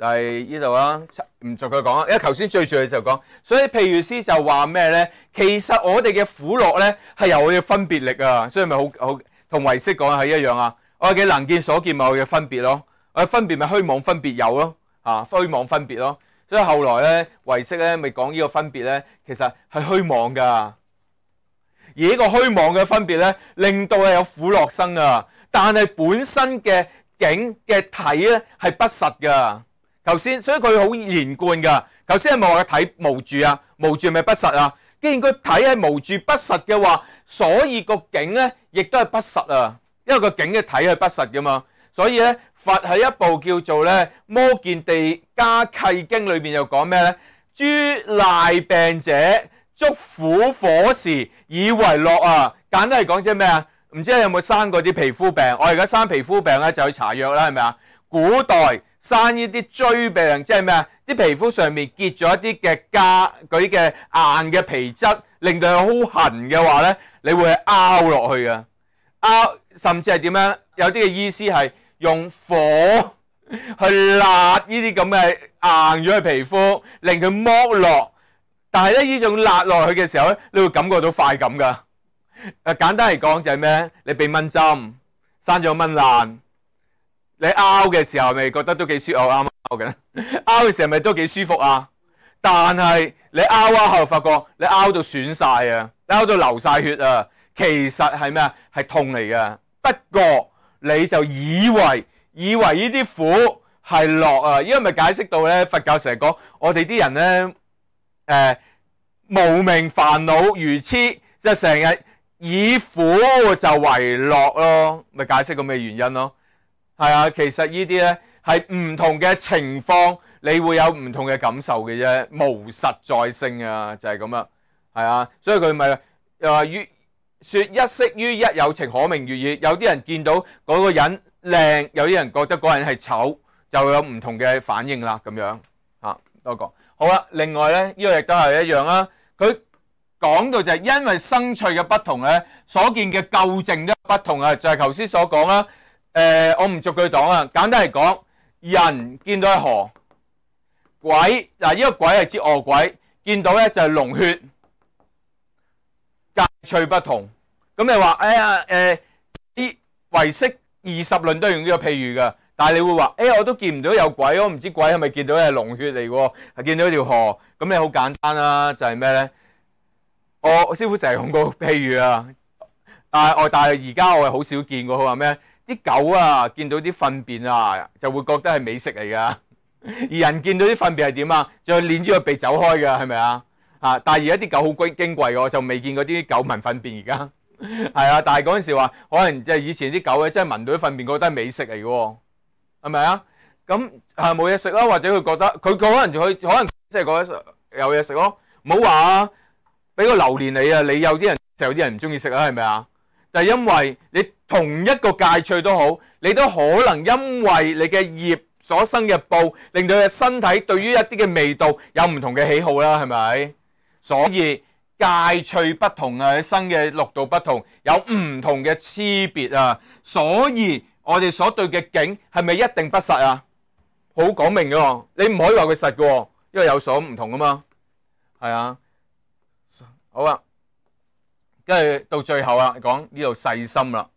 Speaker 1: 就係呢度啦，唔逐佢講啦，因為頭先最最就講，所以譬如師就話咩咧？其實我哋嘅苦樂咧係由我嘅分別力啊，所以咪好好同唯識講係一樣啊。我嘅能見所見咪我嘅分別咯，我嘅分別咪虛妄分別有咯，啊虛妄分別咯。所以後來咧唯識咧咪講呢個分別咧，其實係虛妄噶，而呢個虛妄嘅分別咧，令到係有苦樂生啊。但係本身嘅境嘅體咧係不實噶。頭先，所以佢好連貫噶。頭先係咪話個體無住啊？無住係咪不實啊？既然個體係無住不實嘅話，所以個境咧亦都係不實啊。因為個境嘅體係不實噶嘛。所以咧，佛喺一部叫做咧《摩見地加契經》裏邊又講咩咧？諸賴病者，觸苦火時以為樂啊！簡單嚟講即係咩啊？唔知你有冇生過啲皮膚病？我而家生皮膚病咧就去搽藥啦，係咪啊？古代生呢啲疽病，即係咩啊？啲皮膚上面結咗一啲嘅痂，嗰啲嘅硬嘅皮質，令到佢好痕嘅話咧，你會係拗落去嘅，拗甚至係點樣？有啲嘅醫師係用火去辣呢啲咁嘅硬咗嘅皮膚，令佢剝落。但係咧呢種辣落去嘅時候咧，你會感覺到快感噶。誒，簡單嚟講就係咩？你被蚊針，生咗蚊爛。你拗嘅時候咪覺得都幾舒服，啱拗嘅。拗嘅時候咪都幾舒服啊！但係你拗拗後發覺你拗到損晒啊，拗到流晒血啊，其實係咩啊？係痛嚟嘅。不過你就以為以為呢啲苦係樂啊，因為咪解釋到咧，佛教成日講我哋啲人咧，誒、呃、無明煩惱愚痴，就成日以苦就為樂咯，咪解釋咁嘅原因咯。係啊，其實呢啲咧係唔同嘅情況，你會有唔同嘅感受嘅啫，無實在性啊，就係咁啦。係啊，所以佢咪又話於說一色於一有情可名悅耳。有啲人見到嗰個人靚，有啲人覺得嗰個人係醜，就有唔同嘅反應啦。咁樣啊，多講好啦。另外咧，呢個亦都係一樣啦。佢講到就係因為生趣嘅不同咧，所見嘅究竟都不同啊。就係頭先所講啦。誒、呃，我唔逐句講啊。簡單嚟講，人見到係河，鬼嗱呢個鬼係指餓鬼，見到咧就係龍血，戒趣不同。咁你話哎呀誒，啲唯識二十論都用呢個譬喻噶，但係你會話誒，我都見唔到有鬼，我唔知鬼係咪見到係龍血嚟喎，係見到一條河。咁你好簡單啦，就係咩咧？我師父成日用個譬喻啊，但係我但係而家我係好少見過，佢話咩？啲狗啊，見到啲糞便啊，就會覺得係美食嚟噶。而人見到啲糞便係點啊？就捻住個鼻走開噶，係咪啊？啊！但係而家啲狗好貴矜貴嘅，我就未見過啲狗聞糞便而家。係啊，但係嗰陣時話，可能即係以前啲狗咧，真係聞到啲糞便，覺得係美食嚟嘅，係咪啊？咁係冇嘢食咯，或者佢覺得佢可能佢可能即係覺得有嘢食咯。唔好話啊，俾個榴蓮你啊，你有啲人食，有啲人唔中意食啊，係咪啊？就係因為你同一個戒趣都好，你都可能因為你嘅業所生嘅報，令到你嘅身體對於一啲嘅味道有唔同嘅喜好啦，係咪？所以戒趣不同啊，生嘅六道不同，有唔同嘅差別啊。所以我哋所對嘅境係咪一定不實啊？好講明嘅，你唔可以話佢實嘅，因為有所唔同啊嘛。係啊，好啊。跟住到最後啊，講呢度細心啦。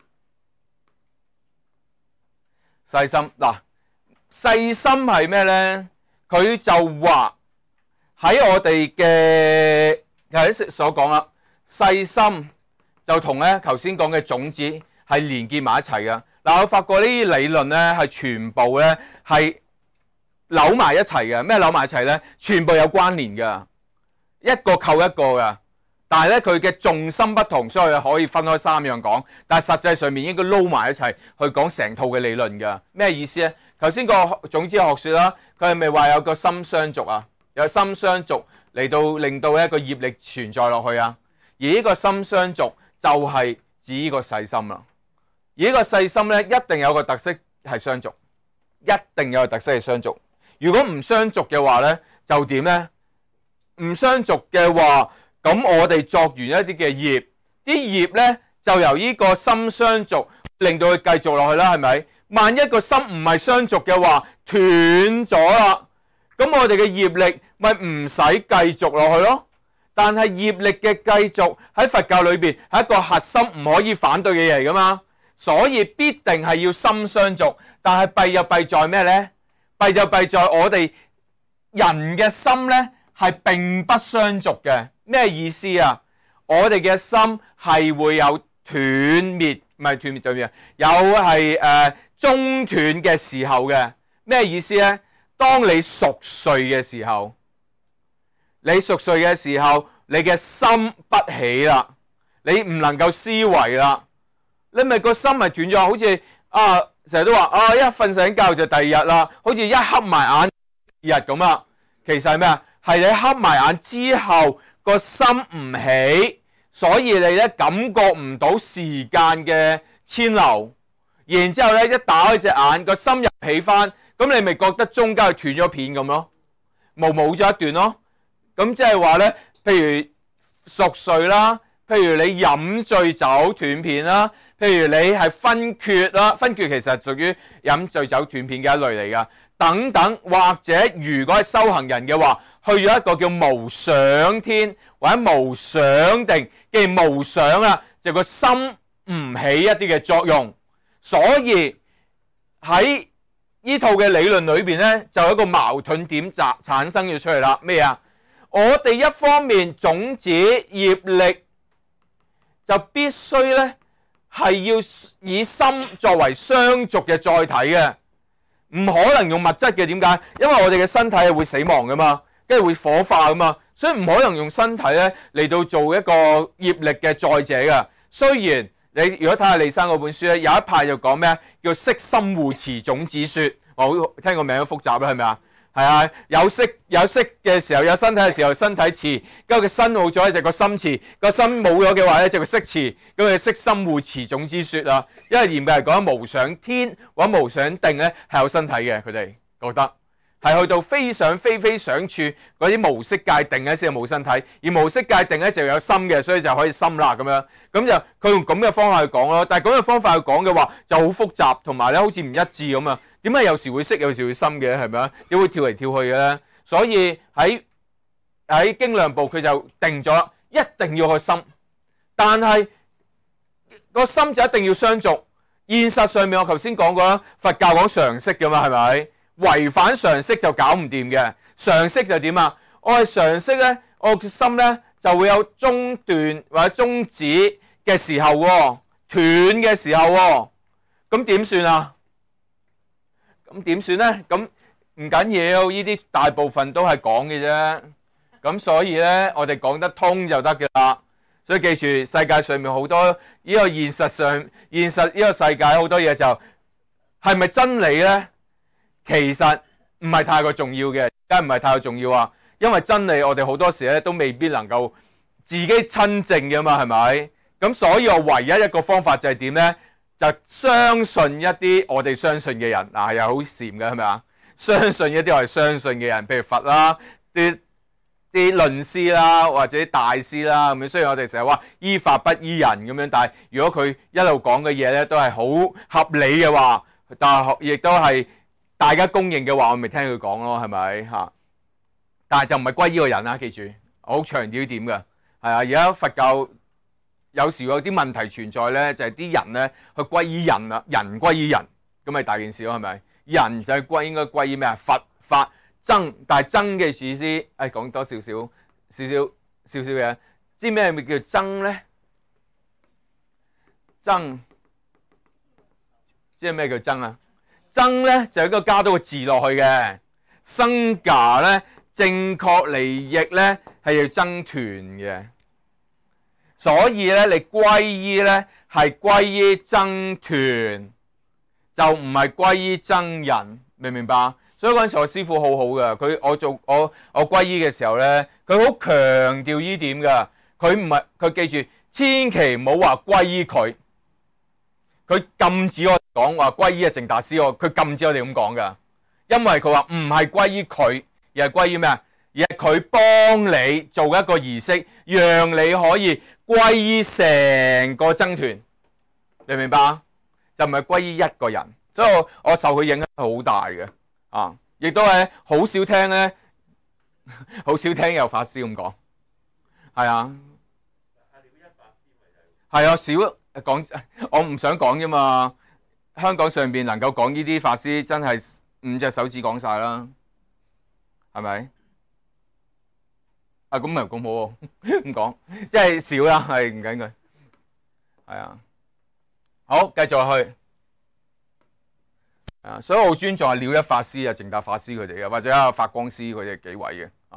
Speaker 1: 細心嗱，細心係咩咧？佢就話喺我哋嘅喺所講啦，細心就同咧頭先講嘅種子係連結埋一齊嘅。嗱，我發覺呢啲理論咧係全部咧係扭埋一齊嘅。咩扭埋一齊咧？全部有關聯嘅，一個扣一個嘅。但係咧，佢嘅重心不同，所以可以分開三樣講。但係實際上面應該撈埋一齊去講成套嘅理論㗎。咩意思咧？頭先個種子學説啦，佢係咪話有個心相續啊？有心相續嚟到令到一個業力存在落去啊？而呢個心相續就係指呢個細心啦。而呢個細心咧，一定有個特色係相續，一定有個特色係相續。如果唔相續嘅話咧，就點咧？唔相續嘅話，咁我哋作完一啲嘅業，啲業咧就由呢個心相續令到佢繼續落去啦，係咪？ 萬一個心唔係相續嘅話，斷咗啦，咁我哋嘅業力咪唔使繼續落去咯。但係業力嘅繼續喺佛教裏邊係一個核心唔可以反對嘅嘢嚟噶嘛，所以必定係要心相續。但係弊就弊在咩呢？弊就弊在我哋人嘅心呢係並不相續嘅。咩意思啊？我哋嘅心係會有斷滅，唔係斷滅對咩？有係誒、呃、中斷嘅時候嘅。咩意思呢？當你熟睡嘅時候，你熟睡嘅時候，你嘅心不起啦，你唔能夠思維啦，你咪個心咪斷咗，好似啊成日都話啊一瞓醒覺就第二日啦，好似一瞌埋眼第二日咁啊。其實係咩啊？係你瞌埋眼之後個心唔起，所以你咧感覺唔到時間嘅遷流，然之後咧一打開隻眼個心又起翻，咁你咪覺得中間係斷咗片咁咯，冇冇咗一段咯。咁即係話咧，譬如熟睡啦，譬如你飲醉酒斷片啦，譬如你係昏厥啦，昏厥其實屬於飲醉酒斷片嘅一類嚟噶，等等。或者如果係修行人嘅話，去咗一個叫無想天或者無想定，既然無想啊，就個心唔起一啲嘅作用，所以喺呢套嘅理論裏邊咧，就有一個矛盾點產產生咗出嚟啦。咩啊？我哋一方面種子業力就必須咧係要以心作為相續嘅載體嘅，唔可能用物質嘅。點解？因為我哋嘅身體係會死亡噶嘛，跟住會火化噶嘛，所以唔可能用身體咧嚟到做一個業力嘅載者嘅。雖然你如果睇下李生嗰本書咧，有一派就講咩叫色心護持種子說，我好聽個名都複雜啦，係咪啊？係啊，有色有色嘅時候，有身體嘅時候，身體持；跟住佢身冇咗就個心持，個心冇咗嘅話咧就個色持。咁佢色心護持種子說啊，因為嚴格嚟講，無想天或者無想定咧係有身體嘅，佢哋覺得係去到非想非非想處嗰啲無色界定咧先係冇身體，而無色界定咧就有心嘅，所以就可以心啦咁樣。咁就佢用咁嘅方法去講咯，但係咁嘅方法去講嘅話就好複雜，同埋咧好似唔一致咁啊。點解有時會色，有時會心嘅？係咪啊？點會跳嚟跳去嘅咧？所以喺喺經量部佢就定咗，一定要去心，但係個心就一定要相續。現實上面我頭先講過啦，佛教講常識嘅嘛，係咪？違反常識就搞唔掂嘅。常識就點啊？我係常識咧，我嘅心咧就會有中斷或者終止嘅時候喎，斷嘅時候喎，咁點算啊？咁點算咧？咁唔緊要，呢啲大部分都係講嘅啫。咁所以咧，我哋講得通就得嘅啦。所以記住，世界上面好多呢個現實上現實呢個世界好多嘢就係咪真理咧？其實唔係太過重要嘅，梗係唔係太過重要啊？因為真理我哋好多時咧都未必能夠自己親證嘅嘛，係咪？咁所以我唯一一個方法就係點咧？就相信一啲我哋相信嘅人，嗱又好禪嘅係咪啊？相信一啲我哋相信嘅人，譬如佛啦、啲啲論師啦，或者大師啦咁樣。雖然我哋成日話依法不依人咁樣，但係如果佢一路講嘅嘢咧都係好合理嘅話，但係亦都係大家公認嘅話，我咪聽佢講咯，係咪嚇？但係就唔係歸依個人啦，記住，我好強調呢點嘅，係啊！而家佛教有時有啲問題存在咧，就係、是、啲人咧去歸依人啦，人歸依人，咁咪大件事咯，係咪？人就係歸應該歸依咩啊？佛法僧，但係僧嘅意思，誒、哎、講多少少少少少少嘢，知咩咪叫僧咧？僧，知咩叫僧啊？僧咧就係一個加多個字落去嘅，僧伽咧正確嚟譯咧係要僧團嘅。所以咧，你歸依咧係歸依僧團，就唔係歸依僧人，明唔明白？所以嗰陣時我師父好好嘅，佢我做我我歸依嘅時候咧，佢好強調呢點嘅。佢唔係佢記住，千祈唔好話歸依佢。佢禁止我講話歸依啊淨大師我，佢禁止我哋咁講噶，因為佢話唔係歸依佢，而係歸依咩啊？而係佢幫你做一個儀式，讓你可以歸依成個僧團，明唔明白？就唔係歸依一個人， 所以我我受佢影響好大嘅啊，亦都係好少聽咧，好少聽有法師咁講，係啊，係啊，少講，我唔想講啫嘛。香港上邊能夠講呢啲法師，真係五隻手指講晒啦，係咪？啊，咁咪咁好喎，咁講，即係少啦，係唔緊佢，係啊。好，繼續去。啊，所以我好尊重係了一法師啊、淨達法師佢哋嘅，或者啊法光師佢哋幾位嘅啊。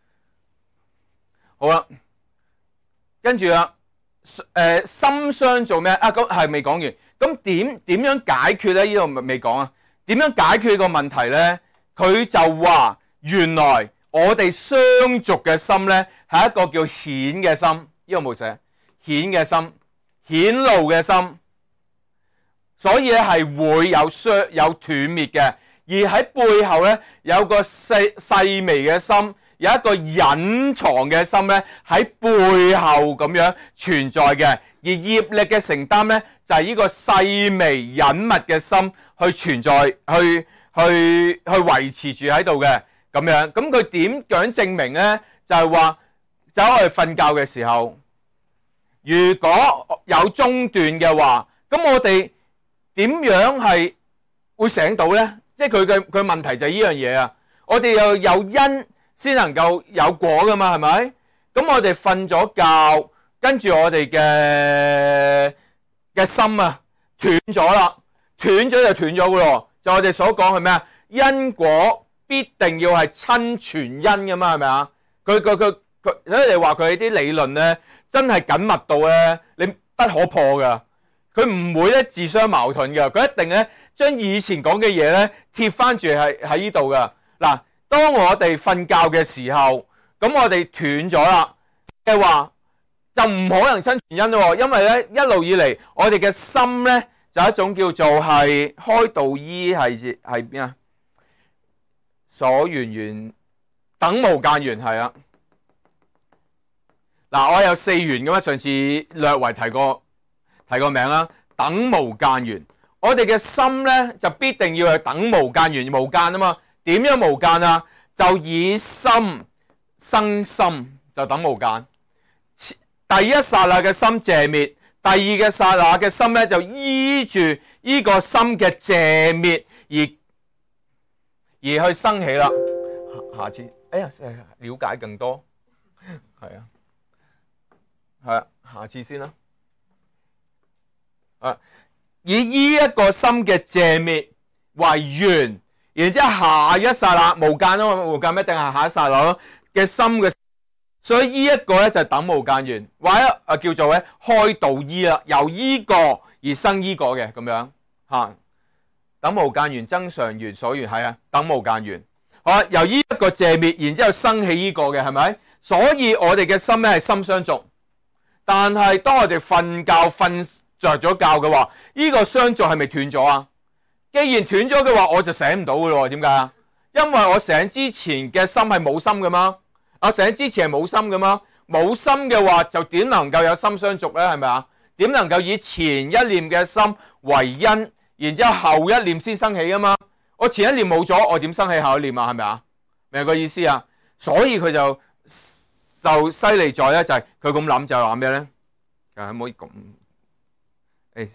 Speaker 1: 好啦，跟住啊，誒、呃，心相做咩啊？咁係未講完。咁點點樣解決咧？呢度未講啊。點樣解決個問題咧？佢就話原來我哋相續嘅心咧係一個叫顯嘅心，呢個冇寫顯嘅心，顯露嘅心。所以咧係會有相有斷滅嘅，而喺背後咧有個細細微嘅心，有一個隱藏嘅心咧喺背後咁樣存在嘅，而業力嘅承擔咧就係呢個細微隱密嘅心去存在，去去去維持住喺度嘅咁樣。咁佢點樣證明咧？就係話走去瞓覺嘅時候，如果有中斷嘅話，咁我哋點樣係會醒到呢？即係佢嘅佢問題就係呢樣嘢啊！我哋又有因先能夠有果噶嘛，係咪？咁我哋瞓咗覺，跟住我哋嘅嘅心啊斷咗啦，斷咗就斷咗噶咯。就我哋所講係咩啊？因果必定要係親傳因噶嘛，係咪啊？佢佢佢佢，所以你話佢啲理論咧，真係緊密到咧，你不可破噶。佢唔會咧自相矛盾嘅，佢一定咧將以前講嘅嘢咧貼翻住喺喺呢度噶。嗱，當我哋瞓覺嘅時候，咁我哋斷咗啦嘅話，就唔可能親傳因咯。因為咧一路以嚟，我哋嘅心咧就一種叫做係開導依係係邊啊？所緣緣等無間緣係啊。嗱，我有四緣噶嘛，上次略為提過。提個名啦，等無間緣，我哋嘅心咧就必定要係等無間緣，無間啊嘛。點樣無間啊？就以心生心，就等無間。第一剎那嘅心謝滅，第二嘅剎那嘅心咧就依住呢個心嘅謝滅而而去生起啦。下次，哎呀，了解更多，係啊，係啊，下次先啦。啊！以呢一個心嘅謝滅為緣，然之後下一剎那無間啊嘛，無間一定係下一剎那咯嘅心嘅，所以呢一個咧就係等無間緣，或者啊叫做咧開導依啦，由依個而生依個嘅咁樣吓。等無間緣增上緣所緣係啊，等無間緣好啊，由依一個謝滅，然之後生起依個嘅係咪？所以我哋嘅心咧係心相續，但係當我哋瞓覺瞓。着咗覺嘅話，呢個相續係咪斷咗啊？既然斷咗嘅話，我就醒唔到嘅咯。點解啊？因為我醒之前嘅心係冇心嘅嘛。我醒之前係冇心嘅嘛。冇心嘅話，就點能夠有心相續咧？係咪啊？點能夠以前一念嘅心為因，然之後後一念先生起啊嘛？我前一念冇咗，我點生起後一念啊？係咪啊？明個意思啊？所以佢就就犀利在咧，就係佢咁諗就係話咩咧？可唔可以咁？誒，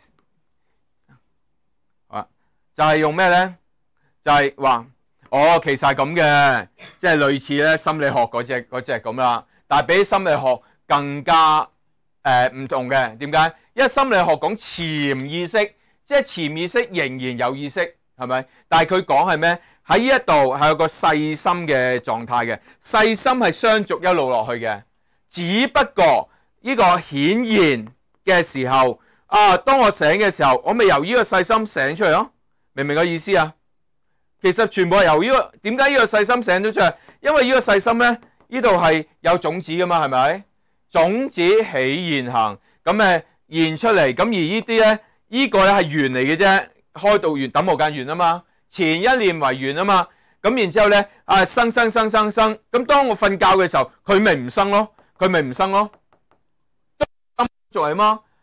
Speaker 1: 啊，就係用咩咧？就係話，哦，其實係咁嘅，即係類似咧心理學嗰隻嗰隻咁啦。但係比起心理學更加誒唔同嘅。點解？因為心理學講潛意識，即係潛意識仍然有意識，係咪？但係佢講係咩？喺呢一度係有個細心嘅狀態嘅，細心係相續一路落去嘅。只不過呢個顯現嘅時候。啊！當我醒嘅時候，我咪由呢個細心醒出嚟咯，明唔明個意思啊？其實全部係由呢個，點解呢個細心醒咗出嚟？因為呢個細心咧，呢度係有種子噶嘛，係咪？種子起現行，咁誒現出嚟，咁而呢啲咧，呢個咧係緣嚟嘅啫，開導緣等無間緣啊嘛，前一念為緣啊嘛，咁然之後咧啊生生生生生，咁當我瞓覺嘅時候，佢咪唔生咯，佢咪唔生咯，都係嘛。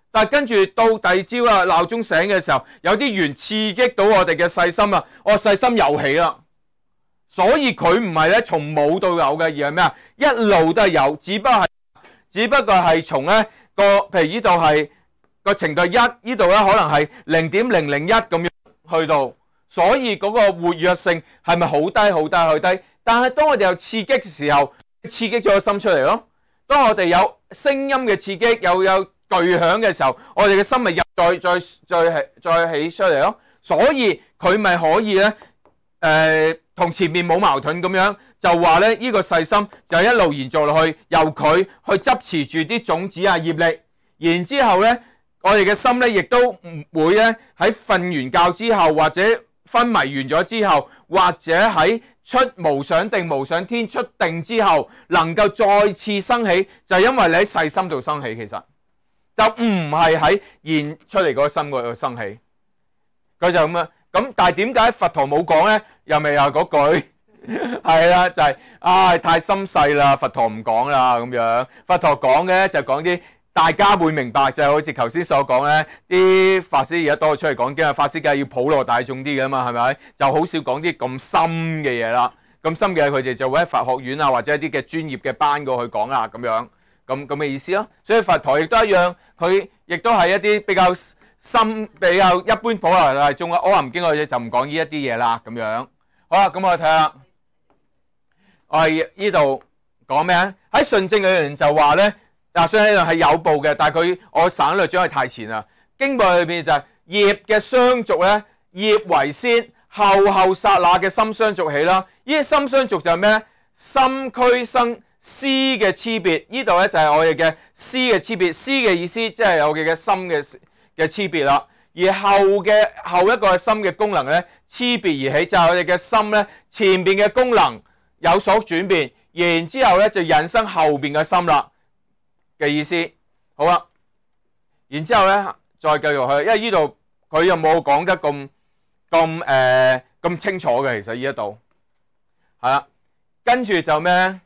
Speaker 1: 但係跟住到第二朝啊，鬧鐘醒嘅時候，有啲源刺激到我哋嘅細心啊，我細心又起啦。所以佢唔係咧從冇到有嘅，而係咩啊？一路都係有，只不過係只不過係從咧個，譬如呢度係個程度一，呢度咧可能係零點零零一咁樣去到，所以嗰個活躍性係咪好低好低好低？但係當我哋有刺激嘅時候，刺激咗個心出嚟咯。當我哋有聲音嘅刺激，又有巨響嘅時候，我哋嘅心咪又再再再係再起出嚟咯。所以佢咪可以咧，誒同前面冇矛盾咁樣，就話咧呢個細心就一路延續落去，由佢去執持住啲種子啊業力，然之後咧我哋嘅心咧亦都唔會咧喺瞓完覺之後，或者昏迷完咗之後，或者喺出無想定無想天出定之後，能夠再次生起，就係因為你喺細心度生起，其實就唔係喺現出嚟嗰個心嗰度生起。佢就咁樣。咁但係點解佛陀冇講咧？又咪又係嗰句係啦，就係唉太心細啦，佛陀唔講啦咁樣。佛陀講嘅就講啲大家會明白，就係好似頭先所講咧，啲法師而家多出嚟講經，法師梗係要普羅大眾啲嘅嘛，係咪？就好少講啲咁深嘅嘢啦。咁深嘅佢哋就會喺佛學院啊，或者一啲嘅專業嘅班過去講啦，咁樣咁咁嘅意思咯。所以佛陀亦都一樣，佢亦都係一啲比較深比較一般普羅大眾啊，阿含經嗰啲就唔講呢一啲嘢啦，咁樣好啦。咁我睇下，我係呢度講咩啊？喺順正嘅人就話咧，嗱，順正係有部嘅，但係佢我省略咗佢太前啦。經部裏邊就係業嘅相續咧，業為先，後後剎那嘅心相續起啦。呢啲心相續就係咩？心俱生思嘅差別，呢度咧就係我哋嘅思嘅差別。思嘅意思即係我哋嘅心嘅嘅差別啦。而後嘅後一個心嘅功能咧，差別而起，就係我哋嘅心咧前邊嘅功能有所轉變，然之後咧就引生後邊嘅心啦嘅意思。好啦，然之後咧再繼續去，因為呢度佢又冇講得咁咁誒咁清楚嘅，其實呢一度係啦，跟住就咩咧？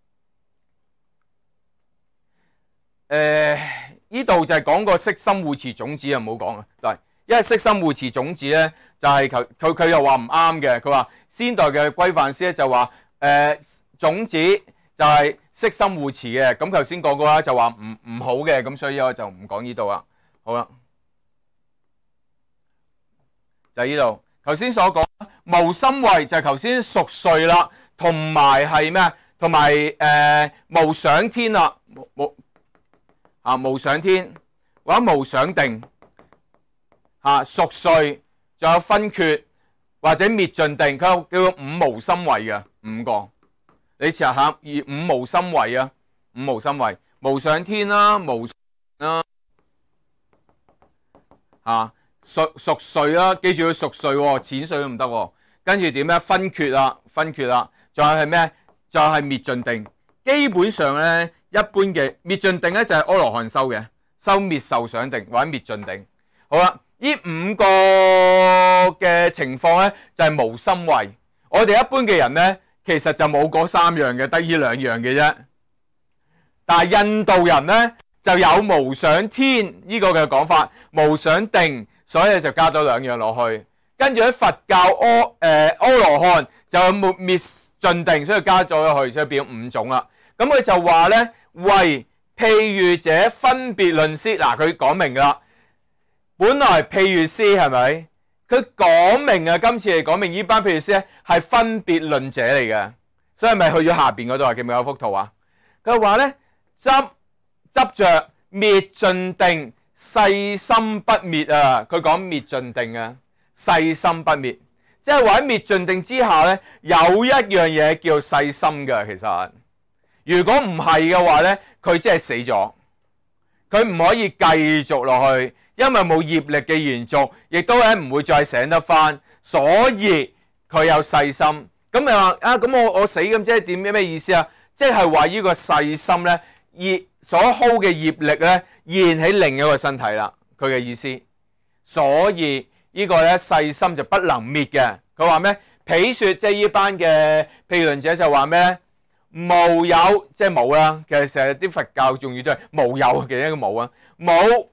Speaker 1: 誒呢度就係講個悉心護持種子啊，唔好講啊，係因為悉心護持種子咧就係佢佢佢又話唔啱嘅，佢話先代嘅規範師咧就話誒、呃、種子就係悉心護持嘅，咁頭先講過啦，就話唔唔好嘅，咁所以我就唔講呢度啦。好啦，就係呢度頭先所講無心慧就係頭先熟睡啦，同埋係咩？同埋誒無想天啦，無啊無想天或者無想定嚇熟睡，仲有分缺或者滅盡定，佢叫做五無心慧嘅五個。你試下下五無心慧啊，五無心慧，無想天啦，無啦嚇熟熟睡啦，記住要熟睡喎，淺睡都唔得喎。跟住點咧？分缺啦，分缺啦，仲有係咩？就係滅盡定。基本上咧，一般嘅滅盡定咧就係阿羅漢修嘅，修滅受想定或者滅盡定。好啦，呢五個嘅情況咧就係無心慧。我哋一般嘅人咧，其實就冇嗰三樣嘅，得呢兩樣嘅啫。但係印度人咧就有無想天呢個嘅講法，無想定，所以就加咗兩樣落去。跟住喺佛教阿誒阿羅漢就有滅滅盡定，所以加咗落去，所以變咗五種啦。咁佢就話咧，為譬喻者分別論師，嗱佢講明噶啦，本來譬喻師係咪？佢講明啊，今次嚟講明呢班譬喻師咧係分別論者嚟嘅，所以咪去咗下邊嗰度啊？記唔記得有幅圖啊？佢話咧執執着滅盡定，細心不滅啊！佢講滅盡定啊，細心不滅，即係話喺滅盡定之下咧，有一樣嘢叫細心嘅。其實如果唔係嘅話咧，佢即係死咗，佢唔可以繼續落去，因為冇業力嘅延續，亦都咧唔會再醒得翻，所以佢有細心。咁你話啊，咁我我死咁即係點咩意思啊？即係話呢個細心咧，業所 hold 嘅業力咧現喺另一個身體啦，佢嘅意思。所以呢個咧細心就不能滅嘅。佢話咩？彼說即係呢班嘅譬喻論者就話咩？無有即係冇啦，其實成日啲佛教仲要都係無有，其實一個冇啊，冇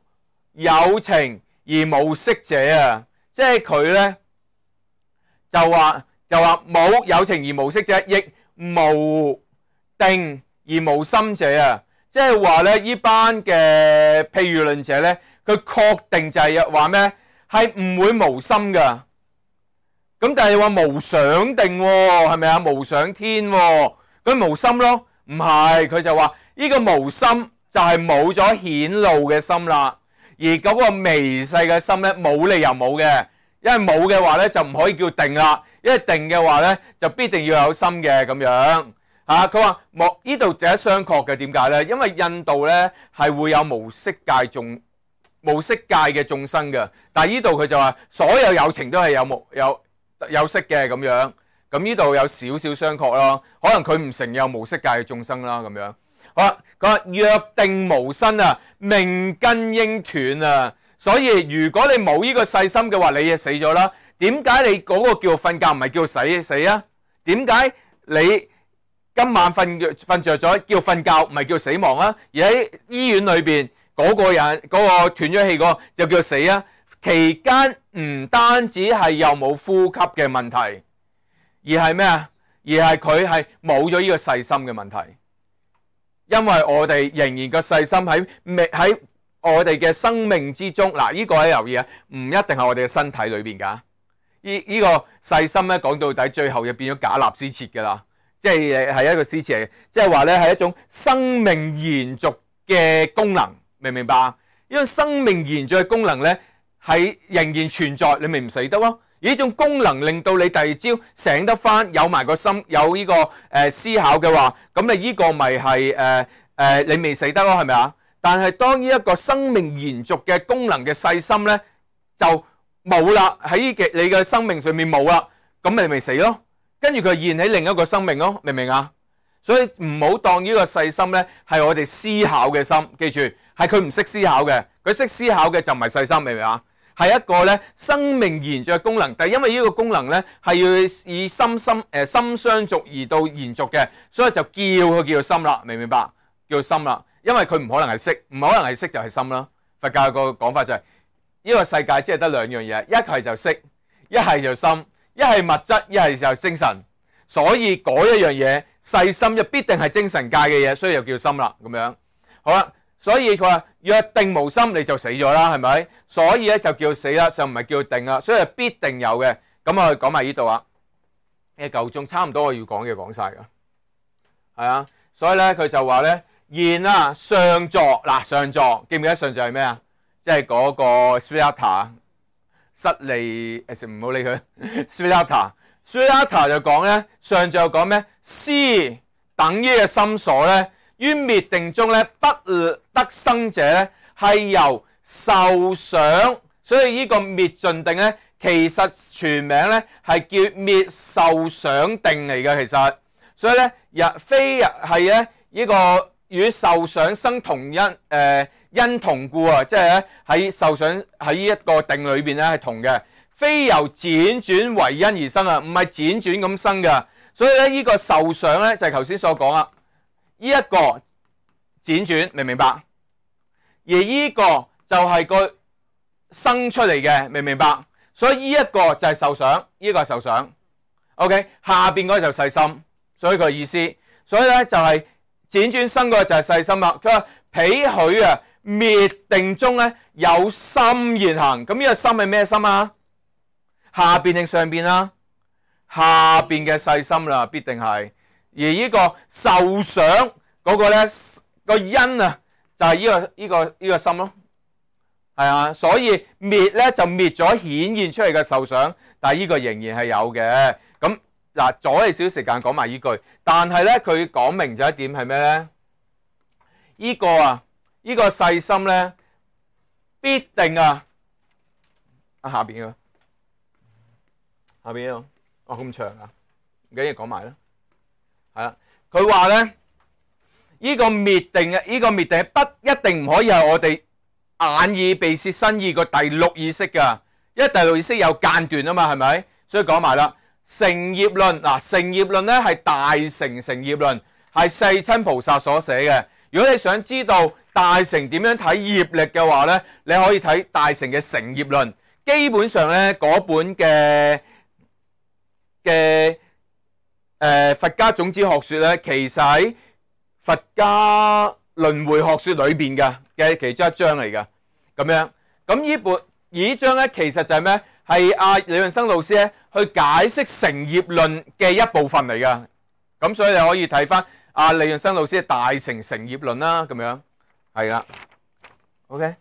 Speaker 1: 有情而無識者啊，即係佢咧就話就話冇有情而無識者，亦無定而無心者啊，即係話咧呢班嘅譬喻論者咧，佢確定就係話咩？係唔會無心噶。咁但係話無想定喎，係咪啊？無想天喎，佢無心咯？唔係，佢就話呢個無心就係冇咗顯露嘅心啦，而嗰個微細嘅心咧冇理由冇嘅，因為冇嘅話咧就唔可以叫定啦，因為定嘅話咧就必定要有心嘅咁樣嚇。佢話冇呢度值得商榷嘅，點解咧？因為印度咧係會有無色界眾無色界嘅眾生嘅，但係呢度佢就話所有有情都係有無有。有色嘅咁樣，咁呢度有少少商榷咯，可能佢唔承認無色界嘅眾生啦咁樣。好啦，佢話若定無身啊，命根應斷啊。所以如果你冇呢個細心嘅話，你就死咗啦。點解你嗰個叫瞓覺唔係叫死死啊？點解你今晚瞓瞓着咗叫瞓覺唔係叫死亡啊？而喺醫院裏邊嗰個人嗰個斷咗氣嗰個就叫死啊？期間唔單止係又冇呼吸嘅問題，而係咩啊？而係佢係冇咗呢個細心嘅問題，因為我哋仍然個細心喺喺我哋嘅生命之中。嗱，呢個係留意啊，唔一定係我哋嘅身體裏邊噶。呢呢個細心咧，講到底最後就變咗假立斯切噶啦，即係係一個施設嚟嘅，即係話咧係一種生命延續嘅功能，明唔明白啊？呢個生命延續嘅功能咧。係仍然存在，你咪唔死得咯。而呢種功能令到你第二朝醒得翻，有埋個心，有呢、這個誒、呃、思考嘅話，咁你呢個咪係誒誒你未死得咯，係咪啊？但係當呢一個生命延續嘅功能嘅細心咧，就冇啦，喺嘅你嘅生命上面冇啦，咁你咪死咯。跟住佢現起另一個生命咯，明唔明啊？所以唔好當呢個細心咧係我哋思考嘅心，記住係佢唔識思考嘅，佢識思考嘅就唔係細心，明唔明啊？係一個咧生命延續嘅功能，但係因為呢個功能咧係要以心心誒心相續而到延續嘅，所以就叫佢叫做心啦，明唔明白？叫做心啦，因為佢唔可能係識，唔可能係識就係心啦。佛教個講法就係、是、呢、這個世界只係得兩樣嘢，一係就識，一係就心，一係物質，一係就精神。所以嗰一樣嘢細心就必定係精神界嘅嘢，所以就叫心啦。咁樣好啦。所以佢話若定無心你就死咗啦，係咪？所以咧就叫死啦，就唔係叫定啦，所以係必定有嘅。咁我哋講埋呢度啊，呢夠鐘差唔多我要講嘅講晒噶，係啊。所以咧佢就話咧言啊上座嗱上座，記唔記得上座係咩啊？即係嗰個 Sriyata 失利誒，唔好理佢 Sriyata Sriyata 就講咧上座講咩？思等於嘅心所咧。於滅定中咧，不得生者咧，係由受想，所以呢個滅盡定咧，其實全名咧係叫滅受想定嚟嘅。其實，所以咧，日非日係咧呢個與受想生同因誒、呃、因同故啊，即係咧喺受想喺呢一個定裏邊咧係同嘅，非由輾轉為因而生啊，唔係輾轉咁生嘅。所以咧呢個受想咧就係頭先所講啊。呢一個輾轉，明唔明白？而呢個就係個生出嚟嘅，明唔明白？所以呢一個就係受想，呢、這個係受想。OK， 下邊嗰個就細心，所以個意思。所以咧就係輾轉生嗰個就係細心啦。佢話彼許啊滅定中咧有心現行，咁呢個心係咩心啊？下邊定上邊啊？下邊嘅細心啦，必定係。而呢個受想嗰個咧個因啊，就係呢個呢個呢個心咯，係啊，所以滅咧就滅咗顯現出嚟嘅受想，但係呢個仍然係有嘅。咁嗱，阻你少時間講埋呢句，但係咧佢講明咗一點係咩咧？呢個啊，呢個細心咧必定啊，啊下邊啊，下邊啊，哦咁長啊，唔緊要講埋啦。係啦，佢話咧，呢個滅定嘅呢個滅定不一定唔可以係我哋眼耳鼻舌身意個第六意識噶，因為第六意識有間斷啊嘛，係咪？所以講埋啦，成業論嗱，成業論咧係大乘成業論，係世親菩薩所寫嘅。 如果你想知道大乘點樣睇業力嘅話咧，你可以睇大乘嘅成業論。基本上咧嗰本嘅嘅誒佛家種子學說咧，其實喺佛家輪迴學說裏邊嘅嘅其中一章嚟㗎。咁樣咁呢本呢章咧，其實就係咩？係阿李潤生老師咧去解釋成業論嘅一部分嚟㗎。咁所以你可以睇翻阿李潤生老師嘅大乘成業論啦。咁樣係啦。OK。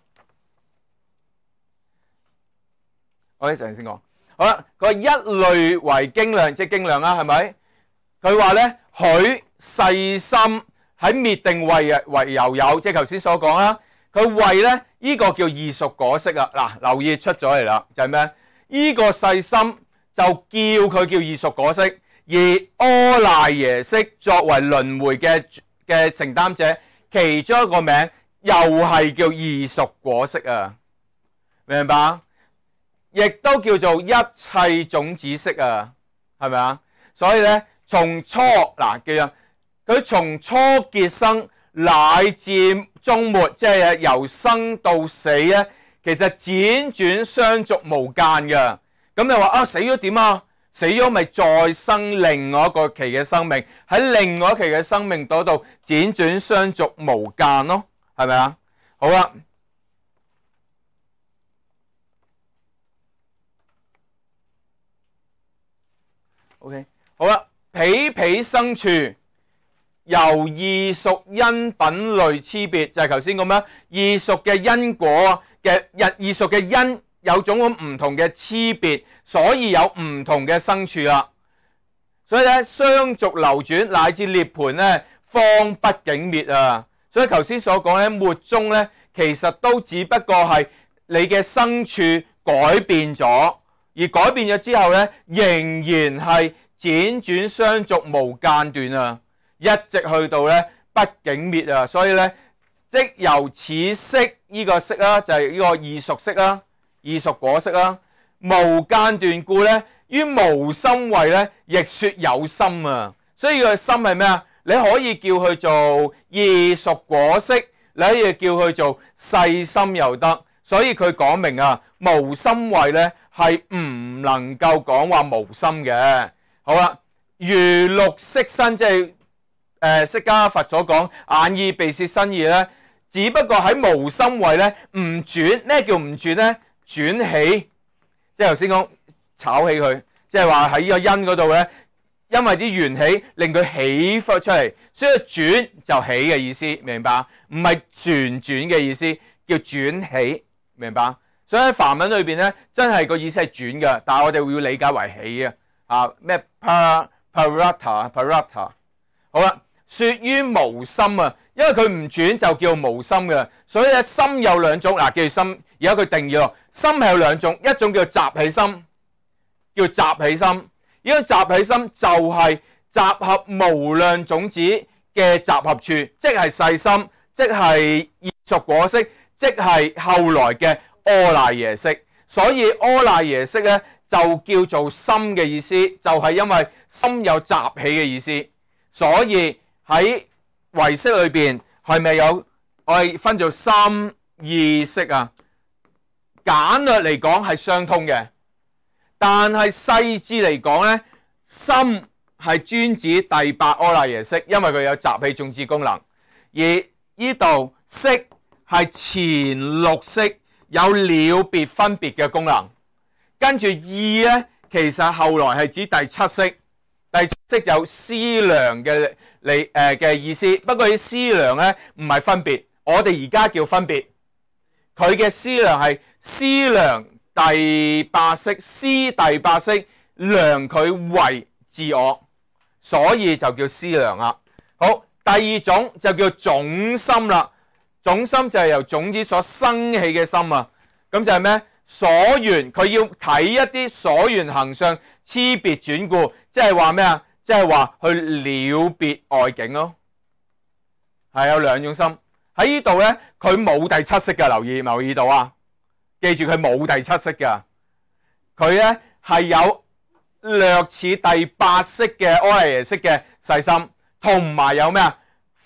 Speaker 1: 我哋陣先講，好啦，佢話一類為經量，即係經量啦，係咪？佢話咧，許世心喺滅定慧為猶有，即係頭先所講啦。佢慧咧，呢、這個叫異熟果識啊。嗱，留意出咗嚟啦，就係、是、咩？呢、這個世心就叫佢叫異熟果識，而阿賴耶識作為輪迴嘅嘅承擔者，其中一個名又係叫異熟果識啊，明唔明白？亦都叫做一切種子識啊，係咪啊？所以咧，從初嗱叫做佢從初結生乃至終末，即係由生到死咧，其實輾轉相續無間嘅。咁你話啊，死咗點啊？死咗咪再生另外一個期嘅生命，喺另外一期嘅生命嗰度輾轉相續無間咯，係咪啊？好啦。OK， 好啦，彼彼生處由異熟因品類差別，就係頭先咁樣，異熟嘅因果嘅日異熟嘅因有種咁唔同嘅差別，所以有唔同嘅生處啦。所以咧，相續流轉乃至涅槃咧，方不境滅啊！所以頭先所講咧，末終咧，其實都只不過係你嘅生處改變咗。而改變咗之後咧，仍然係輾轉相續無間斷啊，一直去到咧不境滅啊。所以咧，即由此識呢個識啦，就係呢個異熟識啦，異熟果識啦，無間斷故咧，於無心位咧，亦說有心啊。所以個心係咩啊？你可以叫佢做異熟果識，你可以叫佢做細心又得。所以佢講明啊，無心位咧。係唔能夠講話無心嘅。好啦，如六識身，即係誒釋迦佛所講眼耳鼻舌身意咧，只不過喺無心位咧唔轉。咩叫唔轉咧？轉起，即係頭先講炒起佢，即係話喺呢個因嗰度咧，因為啲緣起令佢起發出嚟，所以轉就起嘅意思，明白？唔係旋轉嘅意思，叫轉起，明白？所以喺梵文裏邊咧，真係個意思係轉嘅，但係我哋會要理解為起嘅。啊，咩 par parata parata， 好啦，說於無心啊，因為佢唔轉就叫無心嘅。所以咧，心有兩種，嗱、啊，叫做心。而家佢定義咯，心係有兩種，一種叫集起心，叫集起心。呢個集起心就係集合無量種子嘅集合處，即係細心，即係異熟果識，即係後來嘅阿賴耶識。所以阿賴耶識咧就叫做心嘅意思，就係、是、因為心有集起嘅意思。所以喺唯識裏邊係咪有我哋分做心意識啊？簡略嚟講係相通嘅，但係細緻嚟講咧，心係專指第八阿賴耶識，因為佢有集氣種子功能。而呢度識係前六識有了別分別嘅功能，跟住意咧，其實後來係指第七識，第七識就有思量嘅嚟誒嘅意思。不過啲思量咧唔係分別，我哋而家叫分別。佢嘅思量係思量第八識，思第八識量佢為自我，所以就叫思量啦。好，第二種就叫種心啦。種心就係由種子所生起嘅心啊。咁就係咩？所緣，佢要睇一啲所緣行相差別轉故，即係話咩啊？即係話去了別外境咯。係有兩種心喺呢度咧，佢冇第七識嘅，留意留意到啊！記住佢冇第七識嘅，佢咧係有略似第八識嘅阿賴耶識嘅細心，同埋有咩啊？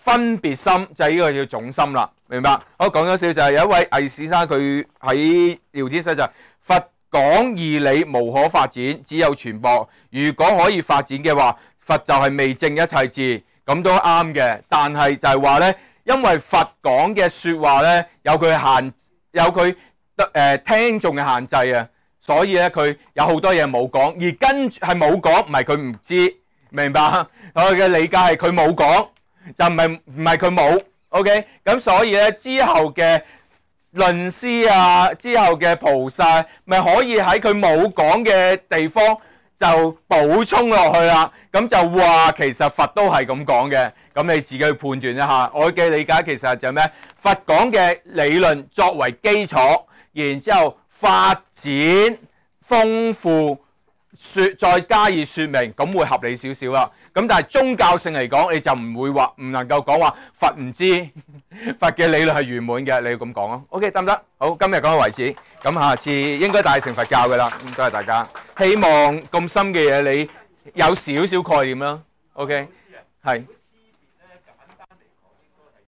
Speaker 1: 分別心，就係呢個叫總心啦，明白？我講咗少就係有一位魏先生，佢喺聊天室就佛講義理無可發展，只有傳播。如果可以發展嘅話，佛就係未證一切智，咁都啱嘅。但係就係話咧，因為佛講嘅說話咧有佢限，有佢誒、呃、聽眾嘅限制啊，所以咧佢有好多嘢冇講，而跟住係冇講，唔係佢唔知，明白？我嘅理解係佢冇講，就唔係唔係佢冇。OK， 咁所以咧之後嘅論師啊，之後嘅菩薩，咪可以喺佢冇講嘅地方就補充落去啦。咁就話其實佛都係咁講嘅，咁你自己去判斷一下。我嘅理解其實就係咩？佛講嘅理論作為基礎，然之後發展豐富，說再加以說明，咁會合理少少啦。咁但係宗教性嚟講，你就唔會話唔能夠講話佛唔知，佛嘅理論係圓滿嘅，你要咁講咯。OK， 得唔得？好，今日講到為止，咁下次應該大乘佛教㗎啦。咁多謝大家，希望咁深嘅嘢你有少少概念啦。OK，係。